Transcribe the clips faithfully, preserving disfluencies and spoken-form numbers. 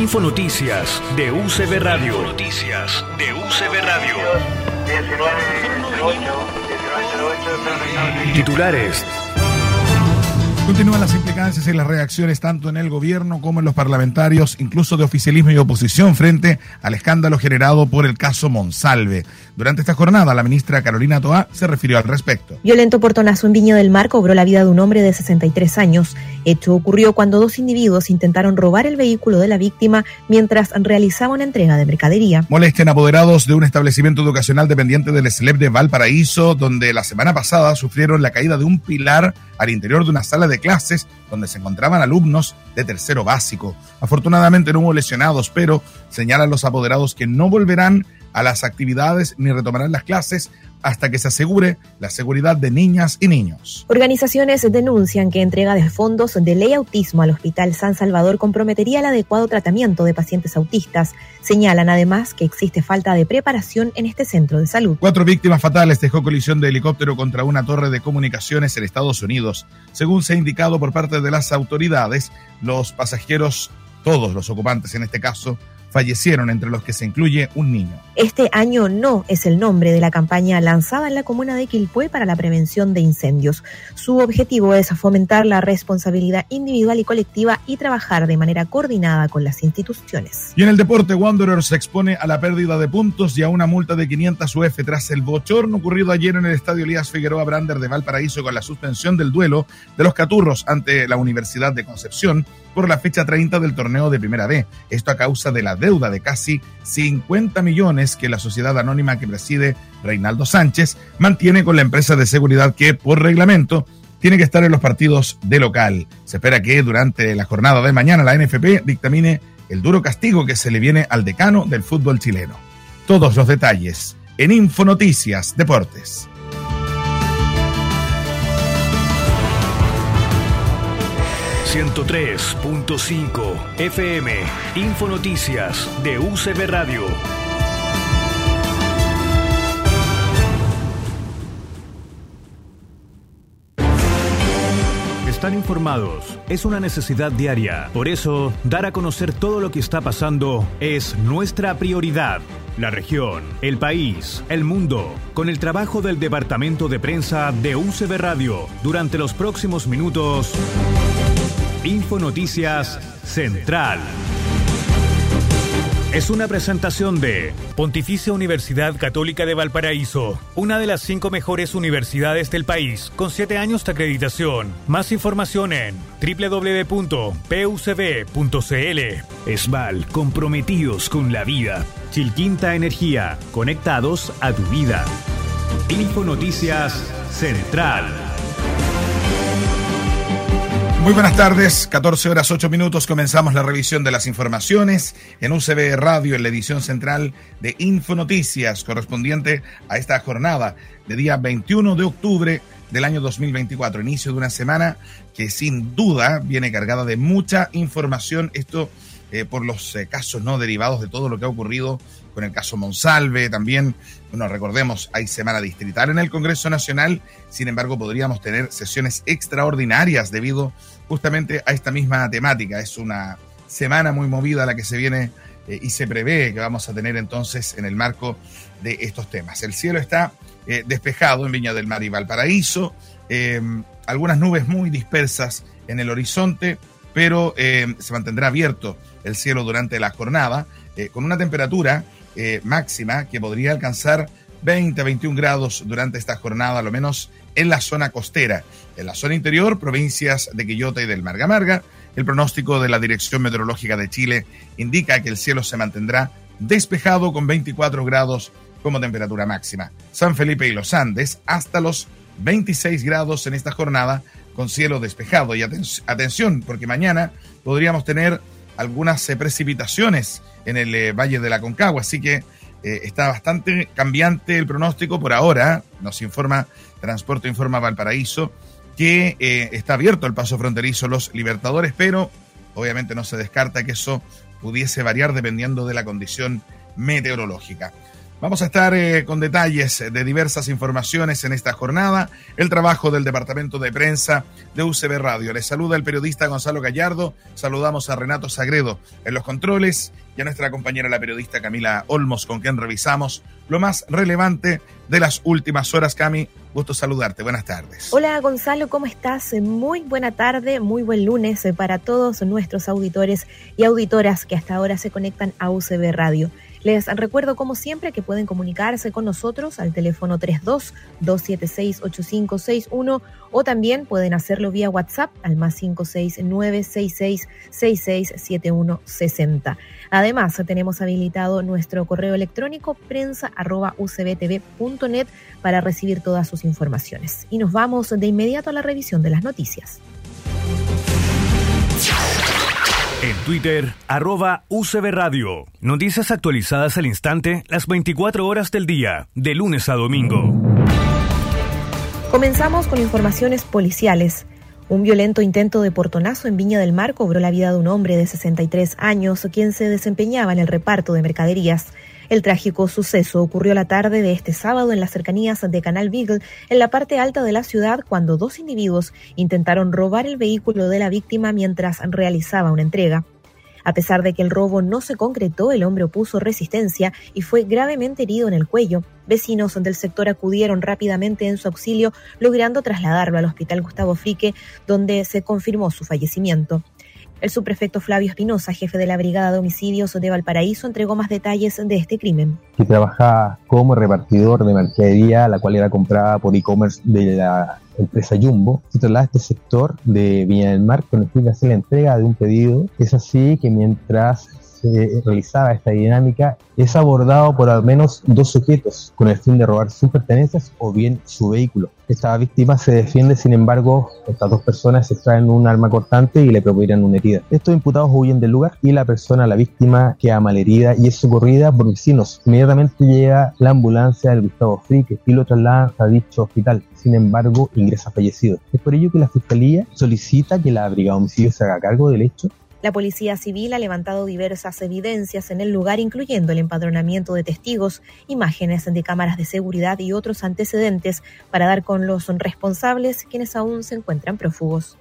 Infonoticias de U C B Radio. Noticias de U C B Radio. Titulares. Continúan las implicancias y las reacciones tanto en el gobierno como en los parlamentarios, incluso de oficialismo y oposición, frente al escándalo generado por el caso Monsalve. Durante esta jornada, la ministra Carolina Toá se refirió al respecto. Violento portonazo en Viña del Mar cobró la vida de un hombre de sesenta y tres años. Hecho ocurrió cuando dos individuos intentaron robar el vehículo de la víctima mientras realizaba una entrega de mercadería. Molesten apoderados de un establecimiento educacional dependiente del S L E P de Valparaíso, donde la semana pasada sufrieron la caída de un pilar al interior de una sala de clases donde se encontraban alumnos de tercero básico. Afortunadamente no hubo lesionados, pero señalan los apoderados que no volverán a las actividades ni retomarán las clases hasta que se asegure la seguridad de niñas y niños. Organizaciones denuncian que entrega de fondos de ley autismo al Hospital San Salvador comprometería el adecuado tratamiento de pacientes autistas. Señalan además que existe falta de preparación en este centro de salud. Cuatro víctimas fatales dejó colisión de helicóptero contra una torre de comunicaciones en Estados Unidos. Según se ha indicado por parte de las autoridades, los pasajeros, todos los ocupantes en este caso, fallecieron, entre los que se incluye un niño. Este año no es el nombre de la campaña lanzada en la comuna de Quilpué para la prevención de incendios. Su objetivo es fomentar la responsabilidad individual y colectiva y trabajar de manera coordinada con las instituciones. Y en el deporte, Wanderers se expone a la pérdida de puntos y a una multa de quinientas U F tras el bochorno ocurrido ayer en el estadio Elías Figueroa Brander de Valparaíso con la suspensión del duelo de los Caturros ante la Universidad de Concepción por la fecha treinta del torneo de Primera B. Esto a causa de la deuda de casi cincuenta millones que la sociedad anónima que preside Reinaldo Sánchez mantiene con la empresa de seguridad que, por reglamento, tiene que estar en los partidos de local. Se espera que durante la jornada de mañana la N F P dictamine el duro castigo que se le viene al decano del fútbol chileno. Todos los detalles en Infonoticias Deportes. ciento tres punto cinco F M, Infonoticias de U C B Radio. Estar informados es una necesidad diaria. Por eso, dar a conocer todo lo que está pasando es nuestra prioridad. La región, el país, el mundo, con el trabajo del Departamento de Prensa de U C B Radio. Durante los próximos minutos, Infonoticias Central. Es una presentación de Pontificia Universidad Católica de Valparaíso, una de las cinco mejores universidades del país, con siete años de acreditación. Más información en doble u doble u doble u punto p u c b punto c l. Esval, comprometidos con la vida. Chilquinta Energía, conectados a tu vida. Infonoticias Central. Muy buenas tardes, catorce horas ocho minutos, comenzamos la revisión de las informaciones en U C B Radio en la edición central de Infonoticias correspondiente a esta jornada de día veintiuno de octubre del año dos mil veinticuatro, inicio de una semana que sin duda viene cargada de mucha información, esto eh, por los eh, casos no derivados de todo lo que ha ocurrido con el caso Monsalve, también, bueno, recordemos, hay semana distrital en el Congreso Nacional, sin embargo podríamos tener sesiones extraordinarias debido justamente a esta misma temática. Es una semana muy movida la que se viene eh, y se prevé que vamos a tener entonces en el marco de estos temas. El cielo está eh, despejado en Viña del Mar y Valparaíso, eh, algunas nubes muy dispersas en el horizonte, pero eh, se mantendrá abierto el cielo durante la jornada, eh, con una temperatura eh, máxima que podría alcanzar veinte a veintiún grados durante esta jornada, a lo menos en la zona costera. En la zona interior, provincias de Quillota y del Marga Marga, el pronóstico de la Dirección Meteorológica de Chile indica que el cielo se mantendrá despejado con veinticuatro grados como temperatura máxima. San Felipe y los Andes hasta los veintiséis grados en esta jornada con cielo despejado. Y aten- atención, porque mañana podríamos tener algunas eh, precipitaciones en el eh, Valle de la Concagua, así que eh, está bastante cambiante el pronóstico por ahora. Nos informa Transporte Informa Valparaíso que eh, está abierto el paso fronterizo Los Libertadores, pero obviamente no se descarta que eso pudiese variar dependiendo de la condición meteorológica. Vamos a estar eh, con detalles de diversas informaciones en esta jornada, el trabajo del Departamento de Prensa de U C B Radio. Les saluda el periodista Gonzalo Gallardo, saludamos a Renato Sagredo en los controles y a nuestra compañera la periodista Camila Olmos, con quien revisamos lo más relevante de las últimas horas. Cami, gusto saludarte, buenas tardes. Hola Gonzalo, ¿cómo estás? Muy buena tarde, muy buen lunes para todos nuestros auditores y auditoras que hasta ahora se conectan a U C B Radio. Les recuerdo, como siempre, que pueden comunicarse con nosotros al teléfono tres dos, dos siete seis, ocho cinco seis uno o también pueden hacerlo vía WhatsApp al más cinco seis nueve seis seis seis seis siete uno seis cero. Además, tenemos habilitado nuestro correo electrónico prensa arroba u c b t v punto net para recibir todas sus informaciones. Y nos vamos de inmediato a la revisión de las noticias. En Twitter, arroba U C B Radio. Noticias actualizadas al instante, las veinticuatro horas del día, de lunes a domingo. Comenzamos con informaciones policiales. Un violento intento de portonazo en Viña del Mar cobró la vida de un hombre de sesenta y tres años, quien se desempeñaba en el reparto de mercaderías. El trágico suceso ocurrió la tarde de este sábado en las cercanías de Canal Beagle, en la parte alta de la ciudad, cuando dos individuos intentaron robar el vehículo de la víctima mientras realizaba una entrega. A pesar de que el robo no se concretó, el hombre opuso resistencia y fue gravemente herido en el cuello. Vecinos del sector acudieron rápidamente en su auxilio, logrando trasladarlo al Hospital Gustavo Frique, donde se confirmó su fallecimiento. El subprefecto Flavio Espinosa, jefe de la Brigada de Homicidios de Valparaíso, entregó más detalles de este crimen. Que trabajaba como repartidor de mercadería, la cual era comprada por e-commerce de la empresa Jumbo. Se traslada a este sector de Viña del Mar con el fin de hacer la entrega de un pedido. Es así que mientras se realizaba esta dinámica, es abordado por al menos dos sujetos con el fin de robar sus pertenencias o bien su vehículo. Esta víctima se defiende, sin embargo, estas dos personas extraen un arma cortante y le provocan una herida. Estos imputados huyen del lugar y la persona, la víctima, queda malherida y es socorrida por vecinos. Inmediatamente llega la ambulancia del Gustavo Frique y lo traslada a dicho hospital. Sin embargo, ingresa fallecido. Es por ello que la Fiscalía solicita que la Brigada de Homicidios se haga cargo del hecho. La Policía Civil ha levantado diversas evidencias en el lugar, incluyendo el empadronamiento de testigos, imágenes de cámaras de seguridad y otros antecedentes para dar con los responsables, quienes aún se encuentran prófugos.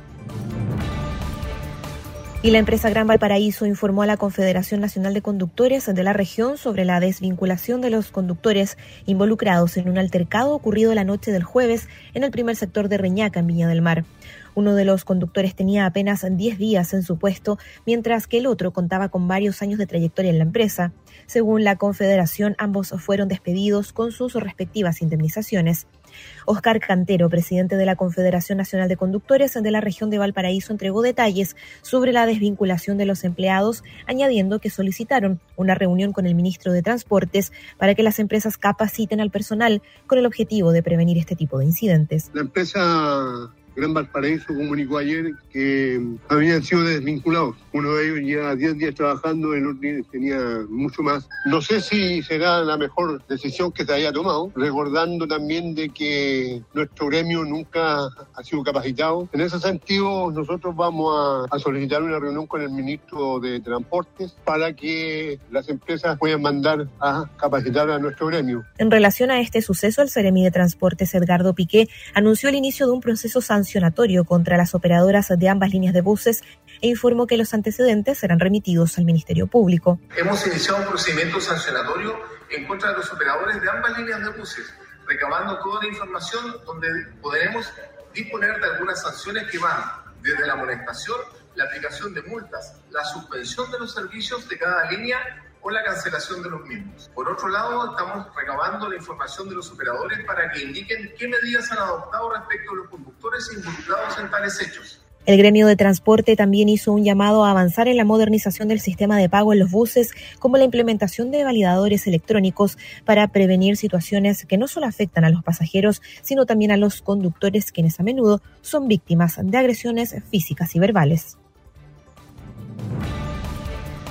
Y la empresa Gran Valparaíso informó a la Confederación Nacional de Conductores de la región sobre la desvinculación de los conductores involucrados en un altercado ocurrido la noche del jueves en el primer sector de Reñaca, en Viña del Mar. Uno de los conductores tenía apenas diez días en su puesto, mientras que el otro contaba con varios años de trayectoria en la empresa. Según la Confederación, ambos fueron despedidos con sus respectivas indemnizaciones. Óscar Cantero, presidente de la Confederación Nacional de Conductores de la región de Valparaíso, entregó detalles sobre la desvinculación de los empleados, añadiendo que solicitaron una reunión con el ministro de Transportes para que las empresas capaciten al personal con el objetivo de prevenir este tipo de incidentes. La empresa Gran Valparaíso comunicó ayer que habían sido desvinculados. Uno de ellos lleva diez días trabajando, el otro tenía mucho más. No sé si será la mejor decisión que se haya tomado, recordando también de que nuestro gremio nunca ha sido capacitado. En ese sentido, nosotros vamos a, a solicitar una reunión con el ministro de Transportes para que las empresas puedan mandar a capacitar a nuestro gremio. En relación a este suceso, el Seremi de Transportes, Edgardo Piqué, anunció el inicio de un proceso sancionatorio contra las operadoras de ambas líneas de buses e informó que los antecedentes serán remitidos al Ministerio Público. Hemos iniciado un procedimiento sancionatorio en contra de los operadores de ambas líneas de buses, recabando toda la información donde podremos disponer de algunas sanciones que van desde la amonestación, la aplicación de multas, la suspensión de los servicios de cada línea o la cancelación de los mismos. Por otro lado, estamos recabando la información de los operadores para que indiquen qué medidas han adoptado respecto a los conductores involucrados en tales hechos. El gremio de transporte también hizo un llamado a avanzar en la modernización del sistema de pago en los buses, como la implementación de validadores electrónicos para prevenir situaciones que no solo afectan a los pasajeros, sino también a los conductores, quienes a menudo son víctimas de agresiones físicas y verbales.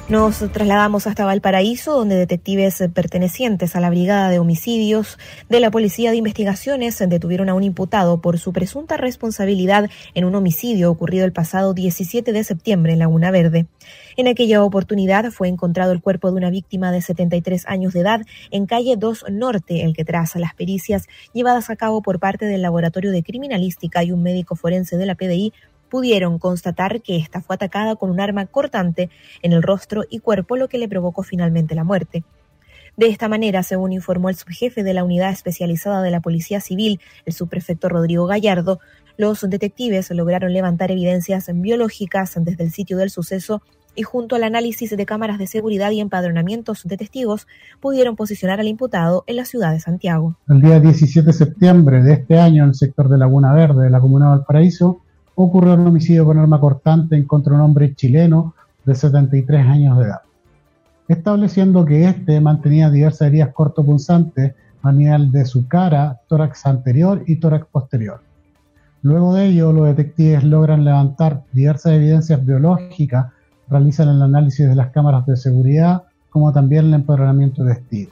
Nos trasladamos hasta Valparaíso, donde detectives pertenecientes a la Brigada de Homicidios de la Policía de Investigaciones detuvieron a un imputado por su presunta responsabilidad en un homicidio ocurrido el pasado diecisiete de septiembre en Laguna Verde. En aquella oportunidad fue encontrado el cuerpo de una víctima de setenta y tres años de edad en calle dos Norte, el que tras las pericias llevadas a cabo por parte del Laboratorio de Criminalística y un médico forense de la P D I, pudieron constatar que ésta fue atacada con un arma cortante en el rostro y cuerpo, lo que le provocó finalmente la muerte. De esta manera, según informó el subjefe de la Unidad Especializada de la Policía Civil, el subprefecto Rodrigo Gallardo, los detectives lograron levantar evidencias biológicas desde el sitio del suceso y junto al análisis de cámaras de seguridad y empadronamientos de testigos, pudieron posicionar al imputado en la ciudad de Santiago. El día diecisiete de septiembre de este año, en el sector de Laguna Verde de la comuna de Valparaíso, ocurrió un homicidio con arma cortante en contra de un hombre chileno de setenta y tres años de edad, estableciendo que éste mantenía diversas heridas cortopunzantes a nivel de su cara, tórax anterior y tórax posterior. Luego de ello, los detectives logran levantar diversas evidencias biológicas, realizan el análisis de las cámaras de seguridad, como también el empadronamiento de testigos,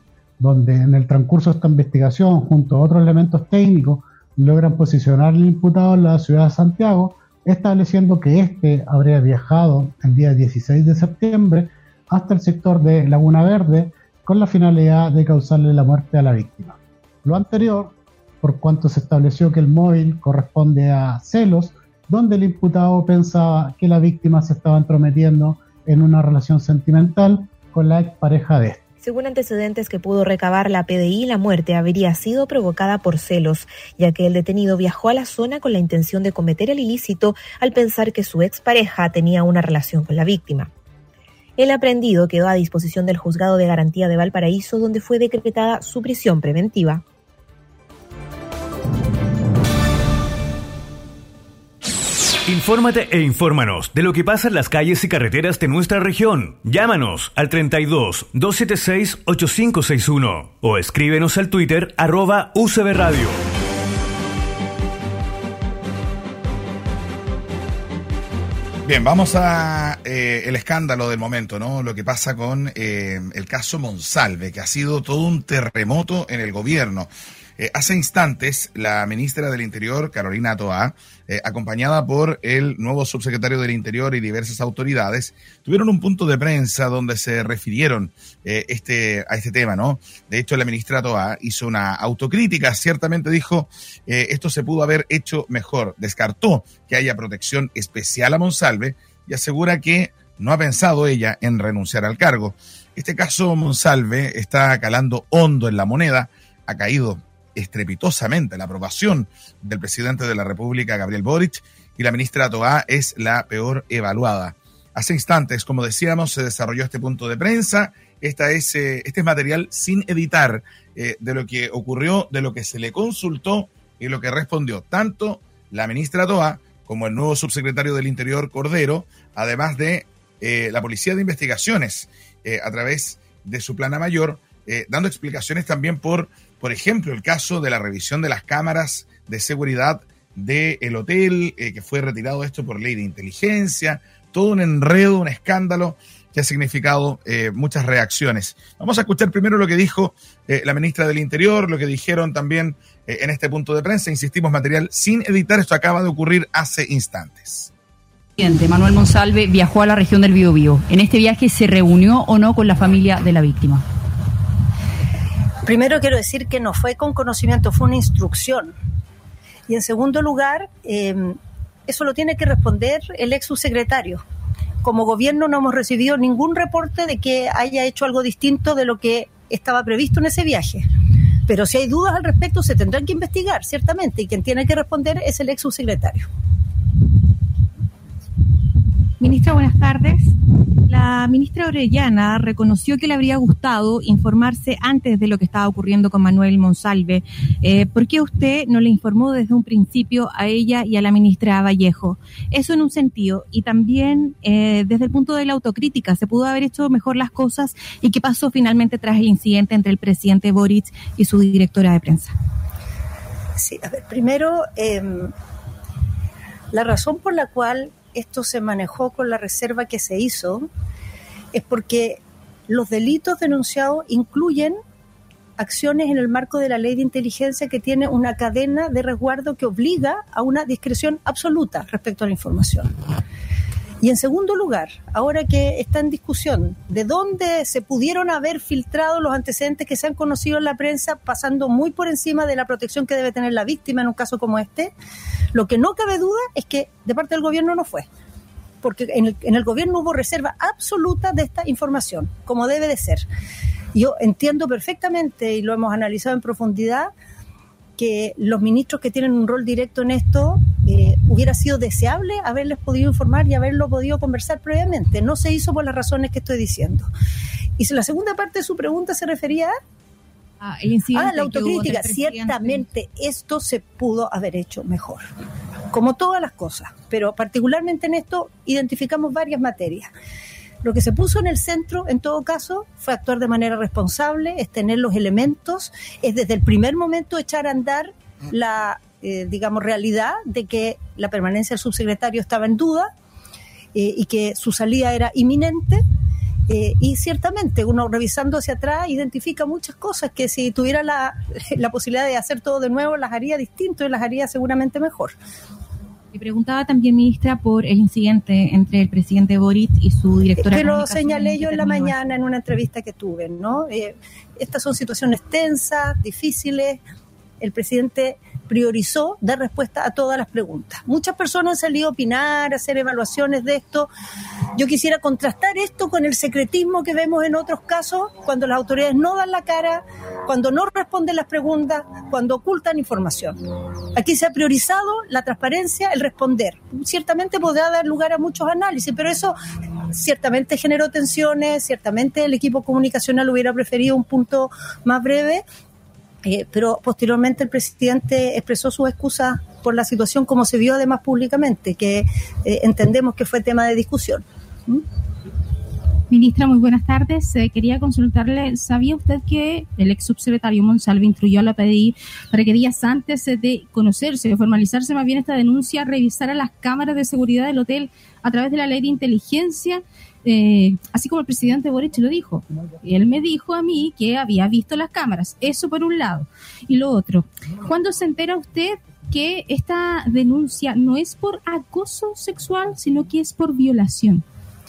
donde en el transcurso de esta investigación, junto a otros elementos técnicos, logran posicionar al imputado en la ciudad de Santiago, estableciendo que éste habría viajado el día dieciséis de septiembre hasta el sector de Laguna Verde con la finalidad de causarle la muerte a la víctima. Lo anterior, por cuanto se estableció que el móvil corresponde a celos, donde el imputado pensaba que la víctima se estaba entrometiendo en una relación sentimental con la expareja de este. Según antecedentes que pudo recabar la P D I, la muerte habría sido provocada por celos, ya que el detenido viajó a la zona con la intención de cometer el ilícito al pensar que su expareja tenía una relación con la víctima. El aprehendido quedó a disposición del Juzgado de Garantía de Valparaíso, donde fue decretada su prisión preventiva. Infórmate e infórmanos de lo que pasa en las calles y carreteras de nuestra región. Llámanos al treinta y dos, doscientos setenta y seis, ochenta y cinco sesenta y uno o escríbenos al Twitter arroba U C B Radio. Bien, vamos a eh, el escándalo del momento, ¿no? Lo que pasa con eh, el caso Monsalve, que ha sido todo un terremoto en el gobierno. Eh, hace instantes, la ministra del Interior, Carolina Toá, eh, acompañada por el nuevo subsecretario del Interior y diversas autoridades, tuvieron un punto de prensa donde se refirieron eh, este, a este tema, ¿no? De hecho, la ministra Toá hizo una autocrítica, ciertamente dijo, eh, esto se pudo haber hecho mejor. Descartó que haya protección especial a Monsalve y asegura que no ha pensado ella en renunciar al cargo. Este caso Monsalve está calando hondo en la moneda, ha caído estrepitosamente la aprobación del presidente de la República, Gabriel Boric, y la ministra Toá es la peor evaluada. Hace instantes, como decíamos, se desarrolló este punto de prensa. Esta es, eh, este es material sin editar eh, de lo que ocurrió, de lo que se le consultó y lo que respondió tanto la ministra Toá como el nuevo subsecretario del Interior, Cordero, además de eh, la Policía de Investigaciones, eh, a través de su plana mayor, eh, dando explicaciones también por Por ejemplo, el caso de la revisión de las cámaras de seguridad del hotel, eh, que fue retirado esto por ley de inteligencia, todo un enredo, un escándalo que ha significado eh, muchas reacciones. Vamos a escuchar primero lo que dijo eh, la ministra del Interior, lo que dijeron también eh, en este punto de prensa. Insistimos, material sin editar, esto acaba de ocurrir hace instantes. Manuel Monsalve viajó a la región del Biobío. ¿En este viaje se reunió o no con la familia de la víctima? Primero quiero decir que no fue con conocimiento, fue una instrucción. Y en segundo lugar, eh, eso lo tiene que responder el ex subsecretario. Como gobierno no hemos recibido ningún reporte de que haya hecho algo distinto de lo que estaba previsto en ese viaje. Pero si hay dudas al respecto se tendrán que investigar, ciertamente, y quien tiene que responder es el ex subsecretario. Ministra, buenas tardes. La ministra Orellana reconoció que le habría gustado informarse antes de lo que estaba ocurriendo con Manuel Monsalve. Eh, ¿Por qué usted no le informó desde un principio a ella y a la ministra Vallejo? Eso en un sentido. Y también eh, desde el punto de la autocrítica, ¿se pudo haber hecho mejor las cosas? ¿Y qué pasó finalmente tras el incidente entre el presidente Boric y su directora de prensa? Sí, a ver, primero, eh, la razón por la cual esto se manejó con la reserva que se hizo es porque los delitos denunciados incluyen acciones en el marco de la ley de inteligencia que tiene una cadena de resguardo que obliga a una discreción absoluta respecto a la información. Y en segundo lugar, ahora que está en discusión de dónde se pudieron haber filtrado los antecedentes que se han conocido en la prensa, pasando muy por encima de la protección que debe tener la víctima en un caso como este, lo que no cabe duda es que de parte del gobierno no fue. Porque en el, en el gobierno hubo reserva absoluta de esta información, como debe de ser. Yo entiendo perfectamente, y lo hemos analizado en profundidad, que los ministros que tienen un rol directo en esto, eh, hubiera sido deseable haberles podido informar y haberlo podido conversar previamente. No se hizo por las razones que estoy diciendo. Y la segunda parte de su pregunta se refería a, ah, el a la autocrítica. Ciertamente esto se pudo haber hecho mejor, como todas las cosas, pero particularmente en esto identificamos varias materias. Lo que se puso en el centro, en todo caso, fue actuar de manera responsable, es tener los elementos, es desde el primer momento echar a andar la, eh, digamos, realidad de que la permanencia del subsecretario estaba en duda eh, y que su salida era inminente. Eh, y ciertamente, uno revisando hacia atrás identifica muchas cosas que si tuviera la, la posibilidad de hacer todo de nuevo, las haría distinto y las haría seguramente mejor. Le preguntaba también, ministra, por el incidente entre el presidente Boric y su directora. Que lo señalé yo en la mañana en una entrevista que tuve, ¿no? Eh, estas son situaciones tensas, difíciles. El presidente priorizó dar respuesta a todas las preguntas. Muchas personas han salido a opinar, a hacer evaluaciones de esto. Yo quisiera contrastar esto con el secretismo que vemos en otros casos, cuando las autoridades no dan la cara, cuando no responden las preguntas, cuando ocultan información. Aquí se ha priorizado la transparencia, el responder. Ciertamente podrá dar lugar a muchos análisis, pero eso ciertamente generó tensiones, ciertamente el equipo comunicacional hubiera preferido un punto más breve. Eh, pero posteriormente el presidente expresó sus excusas por la situación como se vio además públicamente, que eh, entendemos que fue tema de discusión. ¿Mm? Ministra, muy buenas tardes. Eh, quería consultarle, ¿sabía usted que el ex subsecretario Monsalve instruyó a la P D I para que días antes de conocerse, de formalizarse más bien esta denuncia, revisara las cámaras de seguridad del hotel a través de la ley de inteligencia? Eh, así como el presidente Boric lo dijo. Él me dijo a mí que había visto las cámaras. Eso por un lado. Y lo otro, ¿cuándo se entera usted que esta denuncia no es por acoso sexual, sino que es por violación?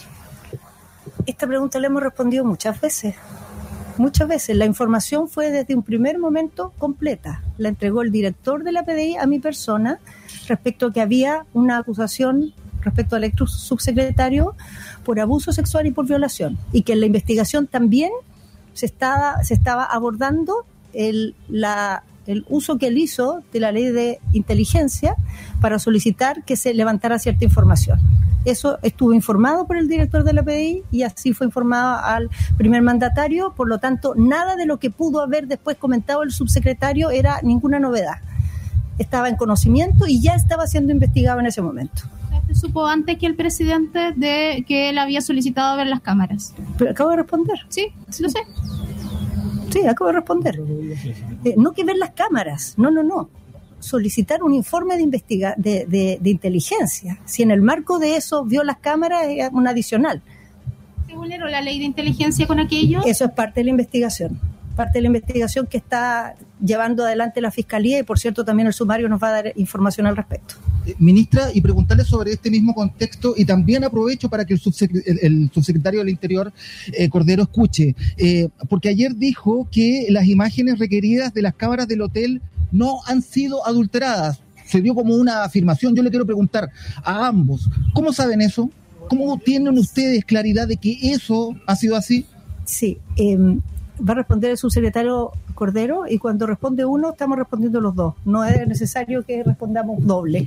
Esta pregunta la hemos respondido muchas veces. Muchas veces. La información fue desde un primer momento completa. La entregó el director de la P D I a mi persona respecto a que había una acusación respecto al ex subsecretario por abuso sexual y por violación, y que en la investigación también se estaba, se estaba abordando el, la, el uso que él hizo de la ley de inteligencia para solicitar que se levantara cierta información. Eso estuvo informado por el director de la P D I y así fue informado al primer mandatario, por lo tanto nada de lo que pudo haber después comentado el subsecretario era ninguna novedad. Estaba en conocimiento y ya estaba siendo investigado en ese momento. ¿Se supo antes que el presidente de que él había solicitado ver las cámaras? Pero acabo de responder. Sí, sí lo sé. Sí, acabo de responder. Eh, no que ver las cámaras, no, no, no. Solicitar un informe de, investiga de, de, de inteligencia. Si en el marco de eso vio las cámaras, es un adicional. ¿Se vulneró la ley de inteligencia con aquello? Eso es parte de la investigación. Parte de la investigación que está llevando adelante la Fiscalía y, por cierto, también el sumario nos va a dar información al respecto. Eh, ministra, y preguntarle sobre este mismo contexto, y también aprovecho para que el, subsecre- el, el subsecretario del Interior, eh, Cordero, escuche, eh, porque ayer dijo que las imágenes requeridas de las cámaras del hotel no han sido adulteradas. Se dio como una afirmación. Yo le quiero preguntar a ambos, ¿cómo saben eso? ¿Cómo tienen ustedes claridad de que eso ha sido así? Sí, eh, va a responder el subsecretario Cordero, y cuando responde uno, estamos respondiendo los dos. No es necesario que respondamos doble.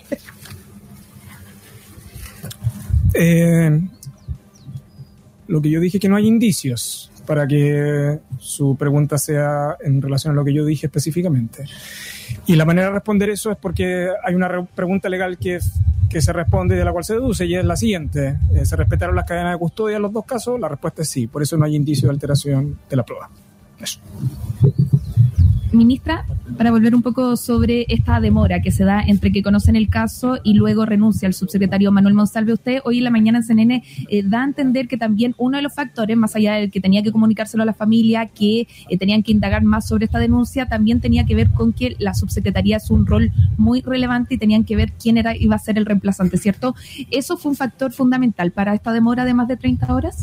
eh, lo que yo dije, que no hay indicios, para que su pregunta sea en relación a lo que yo dije específicamente. Y la manera de responder eso es porque hay una re- pregunta legal que, que se responde y de la cual se deduce, y es la siguiente. Eh, ¿Se respetaron las cadenas de custodia en los dos casos? La respuesta es sí. Por eso no hay indicio de alteración de la prueba. Eso. Ministra, para volver un poco sobre esta demora que se da entre que conocen el caso y luego renuncia el subsecretario Manuel Monsalve, usted hoy en la mañana en C N N eh, da a entender que también uno de los factores, más allá del que tenía que comunicárselo a la familia, que eh, tenían que indagar más sobre esta denuncia, también tenía que ver con que la subsecretaría es un rol muy relevante y tenían que ver quién era iba a ser el reemplazante, ¿cierto? ¿Eso fue un factor fundamental para esta demora de más de treinta horas?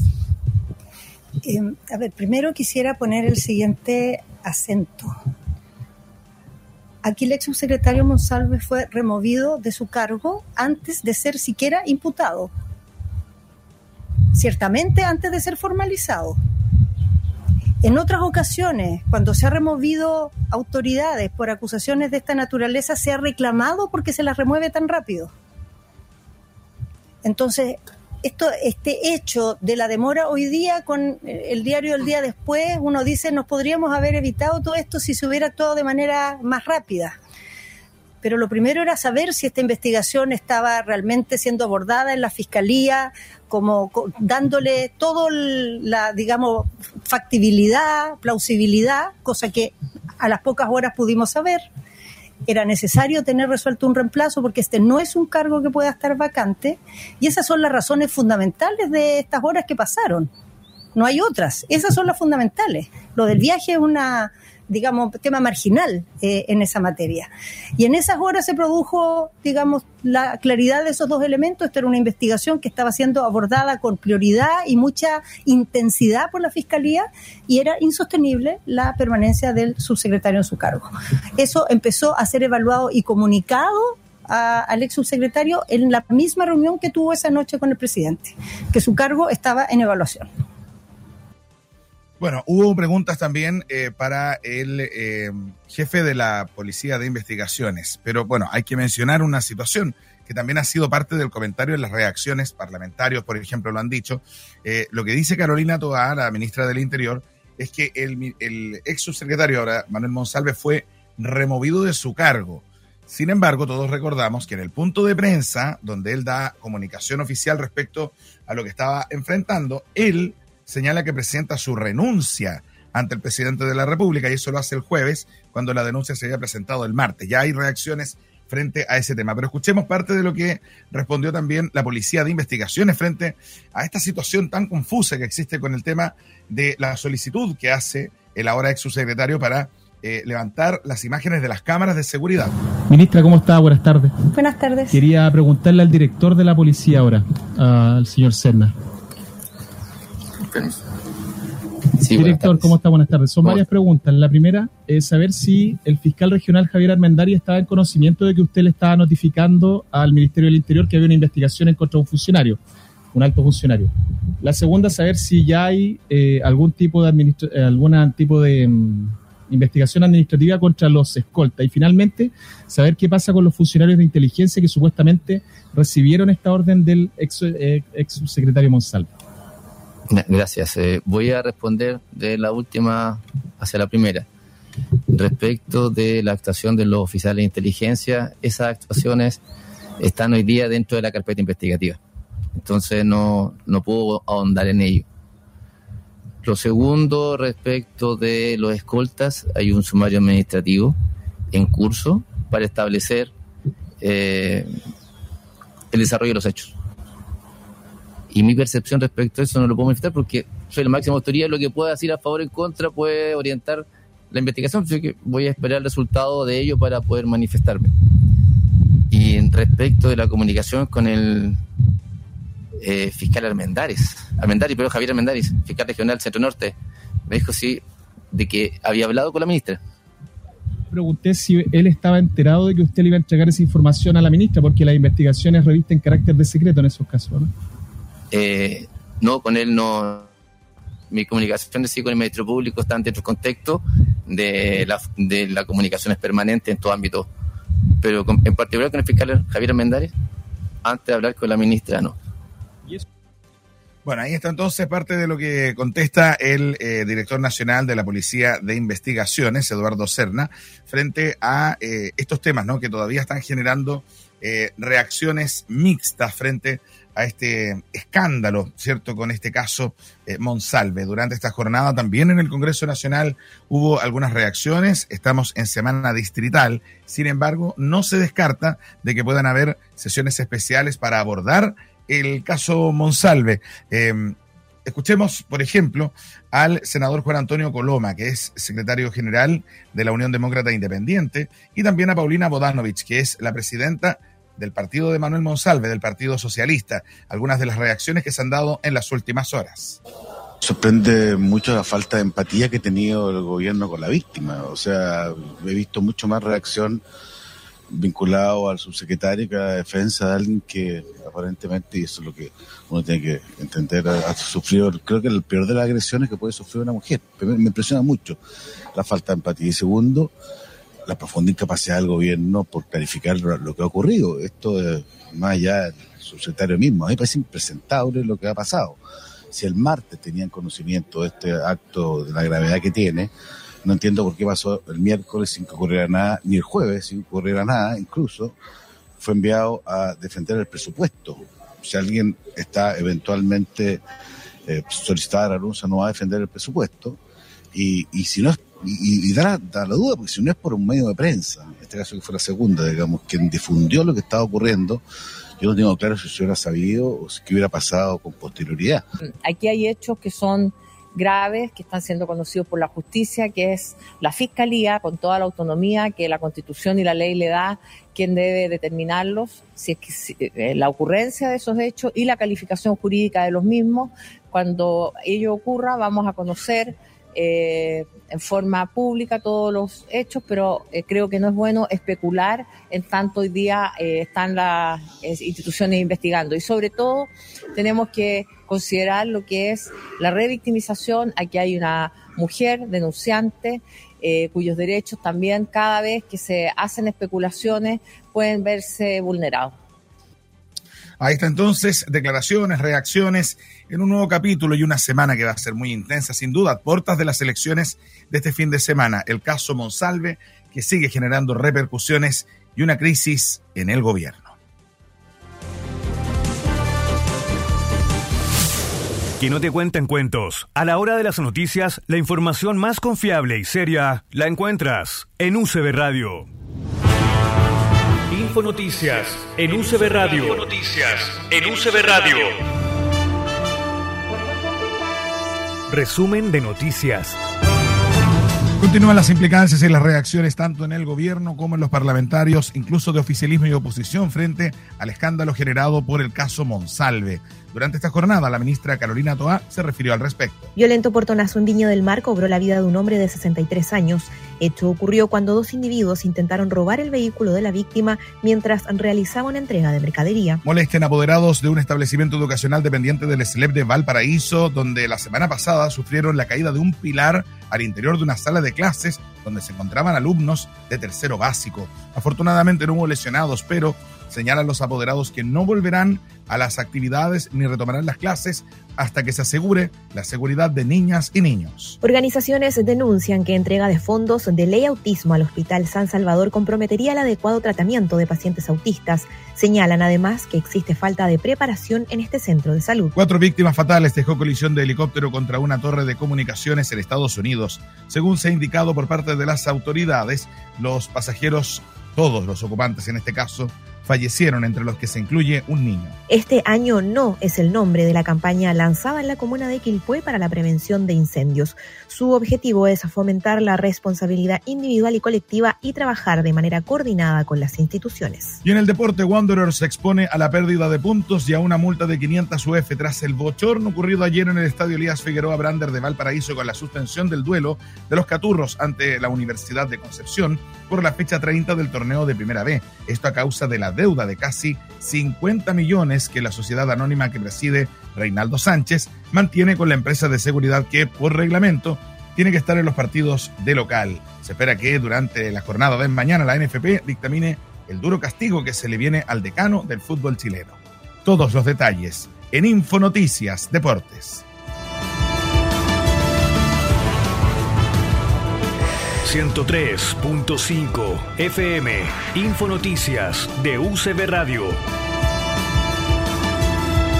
Eh, a ver, primero quisiera poner el siguiente acento. Aquí el ex subsecretario Monsalve fue removido de su cargo antes de ser siquiera imputado. Ciertamente antes de ser formalizado. En otras ocasiones, cuando se ha removido autoridades por acusaciones de esta naturaleza, se ha reclamado porque se las remueve tan rápido. Entonces, esto, este hecho de la demora hoy día con el diario El Día Después, uno dice, nos podríamos haber evitado todo esto si se hubiera actuado de manera más rápida. Pero lo primero era saber si esta investigación estaba realmente siendo abordada en la Fiscalía, como dándole todo la, digamos, factibilidad, plausibilidad, cosa que a las pocas horas pudimos saber. Era necesario tener resuelto un reemplazo porque este no es un cargo que pueda estar vacante y esas son las razones fundamentales de estas horas que pasaron. No hay otras, esas son las fundamentales. Lo del viaje es una, digamos, tema marginal eh, en esa materia. Y en esas horas se produjo, digamos, la claridad de esos dos elementos. Esto era una investigación que estaba siendo abordada con prioridad y mucha intensidad por la Fiscalía y era insostenible la permanencia del subsecretario en su cargo. Eso empezó a ser evaluado y comunicado a, al ex subsecretario en la misma reunión que tuvo esa noche con el presidente, que su cargo estaba en evaluación. Bueno, hubo preguntas también eh, para el eh, jefe de la Policía de Investigaciones, pero bueno, hay que mencionar una situación que también ha sido parte del comentario en las reacciones parlamentarios, por ejemplo, lo han dicho. Eh, lo que dice Carolina Toá, la ministra del Interior, es que el, el ex subsecretario, ahora Manuel Monsalve, fue removido de su cargo. Sin embargo, todos recordamos que en el punto de prensa, donde él da comunicación oficial respecto a lo que estaba enfrentando, él señala que presenta su renuncia ante el presidente de la República y eso lo hace el jueves cuando la denuncia se había presentado el martes. Ya hay reacciones frente a ese tema, pero escuchemos parte de lo que respondió también la Policía de Investigaciones frente a esta situación tan confusa que existe con el tema de la solicitud que hace el ahora ex subsecretario para eh, levantar las imágenes de las cámaras de seguridad. Ministra, ¿cómo está? Buenas tardes. Buenas tardes. Quería preguntarle al director de la policía ahora, al señor Serna. Sí, director, ¿cómo está? Buenas tardes. Son ¿Cómo? varias preguntas. La primera es saber si el fiscal regional Javier Armendáriz estaba en conocimiento de que usted le estaba notificando al Ministerio del Interior que había una investigación en contra de un funcionario, un alto funcionario. La segunda, saber si ya hay eh, algún tipo de administra- eh, algún tipo de um, investigación administrativa contra los escoltas. Y finalmente, saber qué pasa con los funcionarios de inteligencia que supuestamente recibieron esta orden del ex, eh, ex subsecretario Monsalve. Gracias. Eh, voy a responder de la última hacia la primera. Respecto de la actuación de los oficiales de inteligencia, esas actuaciones están hoy día dentro de la carpeta investigativa. Entonces no, no puedo ahondar en ello. Lo segundo, respecto de los escoltas, hay un sumario administrativo en curso para establecer eh, el desarrollo de los hechos. Y mi percepción respecto a eso no lo puedo manifestar porque soy la máxima autoridad, lo que pueda decir a favor o en contra puede orientar la investigación, así que voy a esperar el resultado de ello para poder manifestarme. Y respecto de la comunicación con el eh, fiscal Armendáriz, Armendáriz, pero Javier Armendáriz, fiscal regional Centro Norte, me dijo sí, de que había hablado con la ministra. Pregunté si él estaba enterado de que usted le iba a entregar esa información a la ministra, porque las investigaciones revisten carácter de secreto en esos casos, ¿no? Eh, no, con él no. Mi comunicación sí con el Ministerio Público está dentro del contexto de la, de la comunicación es permanente en todo ámbito, pero con, en particular con el fiscal Javier Armendáriz, antes de hablar con la ministra, no. Bueno, ahí está entonces parte de lo que contesta el eh, director nacional de la Policía de Investigaciones, Eduardo Serna, frente a eh, estos temas, ¿no?, que todavía están generando eh, reacciones mixtas frente a este escándalo, ¿cierto?, con este caso eh, Monsalve. Durante esta jornada también en el Congreso Nacional hubo algunas reacciones. Estamos en semana distrital. Sin embargo, no se descarta de que puedan haber sesiones especiales para abordar el caso Monsalve. Eh, Escuchemos, por ejemplo, al senador Juan Antonio Coloma, que es secretario general de la Unión Demócrata Independiente, y también a Paulina Bodanovich, que es la presidenta del partido de Manuel Monsalve, del Partido Socialista. Algunas de las reacciones que se han dado en las últimas horas. Sorprende mucho la falta de empatía que ha tenido el gobierno con la víctima. O sea, he visto mucho más reacción vinculado al subsecretario que a la defensa de alguien que aparentemente, y eso es lo que uno tiene que entender, ha, ha sufrido, creo que el peor de las agresiones que puede sufrir una mujer. Me, me impresiona mucho la falta de empatía. Y segundo, la profunda incapacidad del gobierno por clarificar lo, lo que ha ocurrido. Esto es más allá del subsecretario mismo. A mí me parece impresentable lo que ha pasado. Si el martes tenían conocimiento de este acto, de la gravedad que tiene, no entiendo por qué pasó el miércoles sin que ocurriera nada, ni el jueves sin que ocurriera nada. Incluso fue enviado a defender el presupuesto. Si alguien está eventualmente eh, solicitada la renuncia, no va a defender el presupuesto. Y, y si no es, y, y da, da la duda, porque si no es por un medio de prensa, en este caso que fue la segunda, digamos, quien difundió lo que estaba ocurriendo, yo no tengo claro si se hubiera sabido o si qué hubiera pasado con posterioridad. Aquí hay hechos que son graves, que están siendo conocidos por la justicia, que es la Fiscalía, con toda la autonomía que la Constitución y la ley le da, quien debe determinarlos, si es que si, eh, la ocurrencia de esos hechos y la calificación jurídica de los mismos. Cuando ello ocurra, vamos a conocer eh, en forma pública todos los hechos, pero eh, creo que no es bueno especular en tanto hoy día eh, están las eh, instituciones investigando. Y sobre todo tenemos que considerar lo que es la revictimización. Aquí hay una mujer denunciante eh, cuyos derechos también cada vez que se hacen especulaciones pueden verse vulnerados. Ahí está entonces, declaraciones, reacciones en un nuevo capítulo y una semana que va a ser muy intensa, sin duda, puertas de las elecciones de este fin de semana. El caso Monsalve, que sigue generando repercusiones y una crisis en el gobierno. Que no te cuenten cuentos. A la hora de las noticias, la información más confiable y seria la encuentras en U C B Radio. Infonoticias en U C B Radio. Infonoticias en U C B Radio. Resumen de noticias. Continúan las implicancias y las reacciones tanto en el gobierno como en los parlamentarios, incluso de oficialismo y oposición, frente al escándalo generado por el caso Monsalve. Durante esta jornada, la ministra Carolina Toá se refirió al respecto. Violento portonazo en Viña del Mar cobró la vida de un hombre de sesenta y tres años. Hecho ocurrió cuando dos individuos intentaron robar el vehículo de la víctima mientras realizaba una entrega de mercadería. Molesten apoderados de un establecimiento educacional dependiente del S L E P de Valparaíso, donde la semana pasada sufrieron la caída de un pilar al interior de una sala de clases donde se encontraban alumnos de tercero básico. Afortunadamente no hubo lesionados, pero señalan los apoderados que no volverán a las actividades ni retomarán las clases hasta que se asegure la seguridad de niñas y niños. Organizaciones denuncian que entrega de fondos de Ley Autismo al Hospital San Salvador comprometería el adecuado tratamiento de pacientes autistas. Señalan además que existe falta de preparación en este centro de salud. Cuatro víctimas fatales dejó colisión de helicóptero contra una torre de comunicaciones en Estados Unidos. Según se ha indicado por parte de las autoridades, los pasajeros, todos los ocupantes en este caso, fallecieron, entre los que se incluye un niño. Este año no es el nombre de la campaña lanzada en la comuna de Quilpué para la prevención de incendios. Su objetivo es fomentar la responsabilidad individual y colectiva y trabajar de manera coordinada con las instituciones. Y en el deporte, Wanderers se expone a la pérdida de puntos y a una multa de quinientas U F tras el bochorno ocurrido ayer en el estadio Elías Figueroa Brander de Valparaíso con la suspensión del duelo de los Caturros ante la Universidad de Concepción por la fecha treinta del torneo de Primera B. Esto a causa de la deuda de casi cincuenta millones que la sociedad anónima que preside Reinaldo Sánchez mantiene con la empresa de seguridad que, por reglamento, tiene que estar en los partidos de local. Se espera que durante la jornada de mañana la N F P dictamine el duro castigo que se le viene al decano del fútbol chileno. Todos los detalles en Infonoticias Deportes. ciento tres punto cinco F M, Infonoticias de U C B Radio.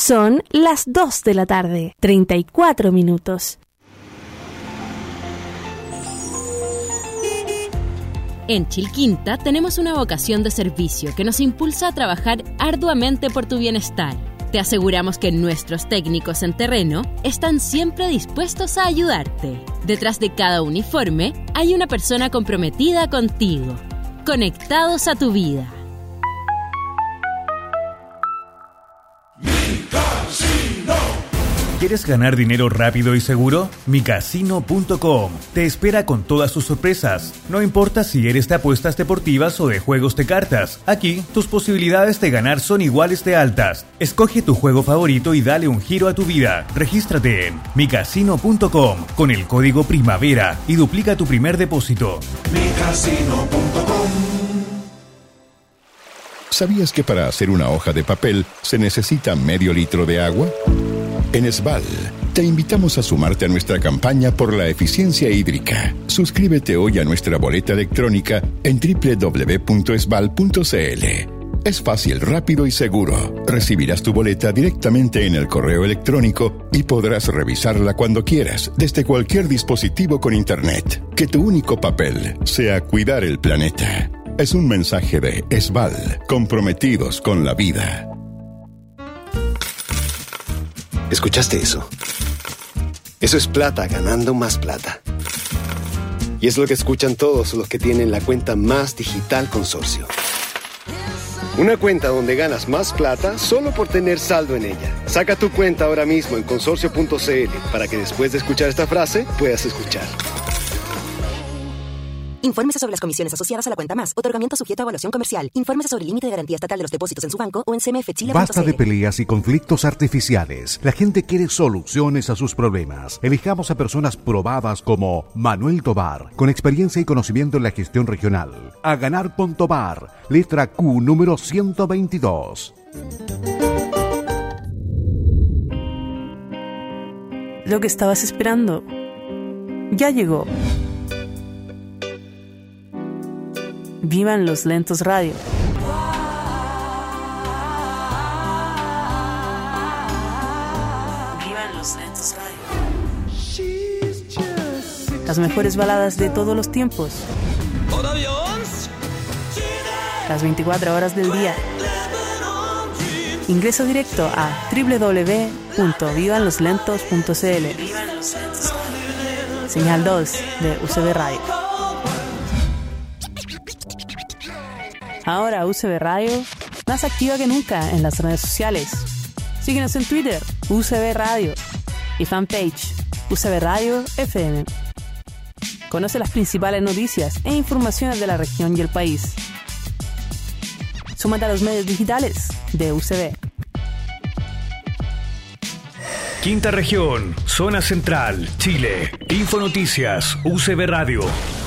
Son las dos de la tarde, treinta y cuatro minutos. En Chilquinta tenemos una vocación de servicio que nos impulsa a trabajar arduamente por tu bienestar. Te aseguramos que nuestros técnicos en terreno están siempre dispuestos a ayudarte. Detrás de cada uniforme hay una persona comprometida contigo. Conectados a tu vida. ¿Quieres ganar dinero rápido y seguro? mi casino punto com te espera con todas sus sorpresas. No importa si eres de apuestas deportivas o de juegos de cartas, aquí tus posibilidades de ganar son iguales de altas. Escoge tu juego favorito y dale un giro a tu vida. Regístrate en mi casino punto com con el código Primavera y duplica tu primer depósito. mi casino punto com. ¿Sabías que para hacer una hoja de papel se necesita medio litro de agua? En Esval, te invitamos a sumarte a nuestra campaña por la eficiencia hídrica. Suscríbete hoy a nuestra boleta electrónica en doble u doble u doble u punto esval punto c l. Es fácil, rápido y seguro. Recibirás tu boleta directamente en el correo electrónico y podrás revisarla cuando quieras, desde cualquier dispositivo con internet. Que tu único papel sea cuidar el planeta. Es un mensaje de Esval, comprometidos con la vida. ¿Escuchaste eso? Eso es plata ganando más plata. Y es lo que escuchan todos los que tienen la cuenta Más Digital Consorcio. Una cuenta donde ganas más plata solo por tener saldo en ella. Saca tu cuenta ahora mismo en consorcio punto c l para que después de escuchar esta frase puedas escuchar. Infórmese sobre las comisiones asociadas a la cuenta Más. Otorgamiento sujeto a evaluación comercial. Infórmese sobre el límite de garantía estatal de los depósitos en su banco o en c m f chile punto c l. Basta de peleas y conflictos artificiales. La gente quiere soluciones a sus problemas. Elijamos a personas probadas como Manuel Tobar, con experiencia y conocimiento en la gestión regional. A ganar con Tobar. Letra Q número ciento veintidós. Lo que estabas esperando ya llegó. Vivan los lentos radio. Vivan los lentos radio. Las mejores baladas de todos los tiempos. Las veinticuatro horas del día. Ingresa directo a doble u doble u doble u punto vivan los lentos punto c l. Señal dos de U C B Radio. Ahora U C B Radio, más activa que nunca en las redes sociales. Síguenos en Twitter, U C B Radio, y fanpage, U C B Radio F M. Conoce las principales noticias e informaciones de la región y el país. Súmate a los medios digitales de U C B. Quinta Región, Zona Central, Chile. Infonoticias, U C B Radio.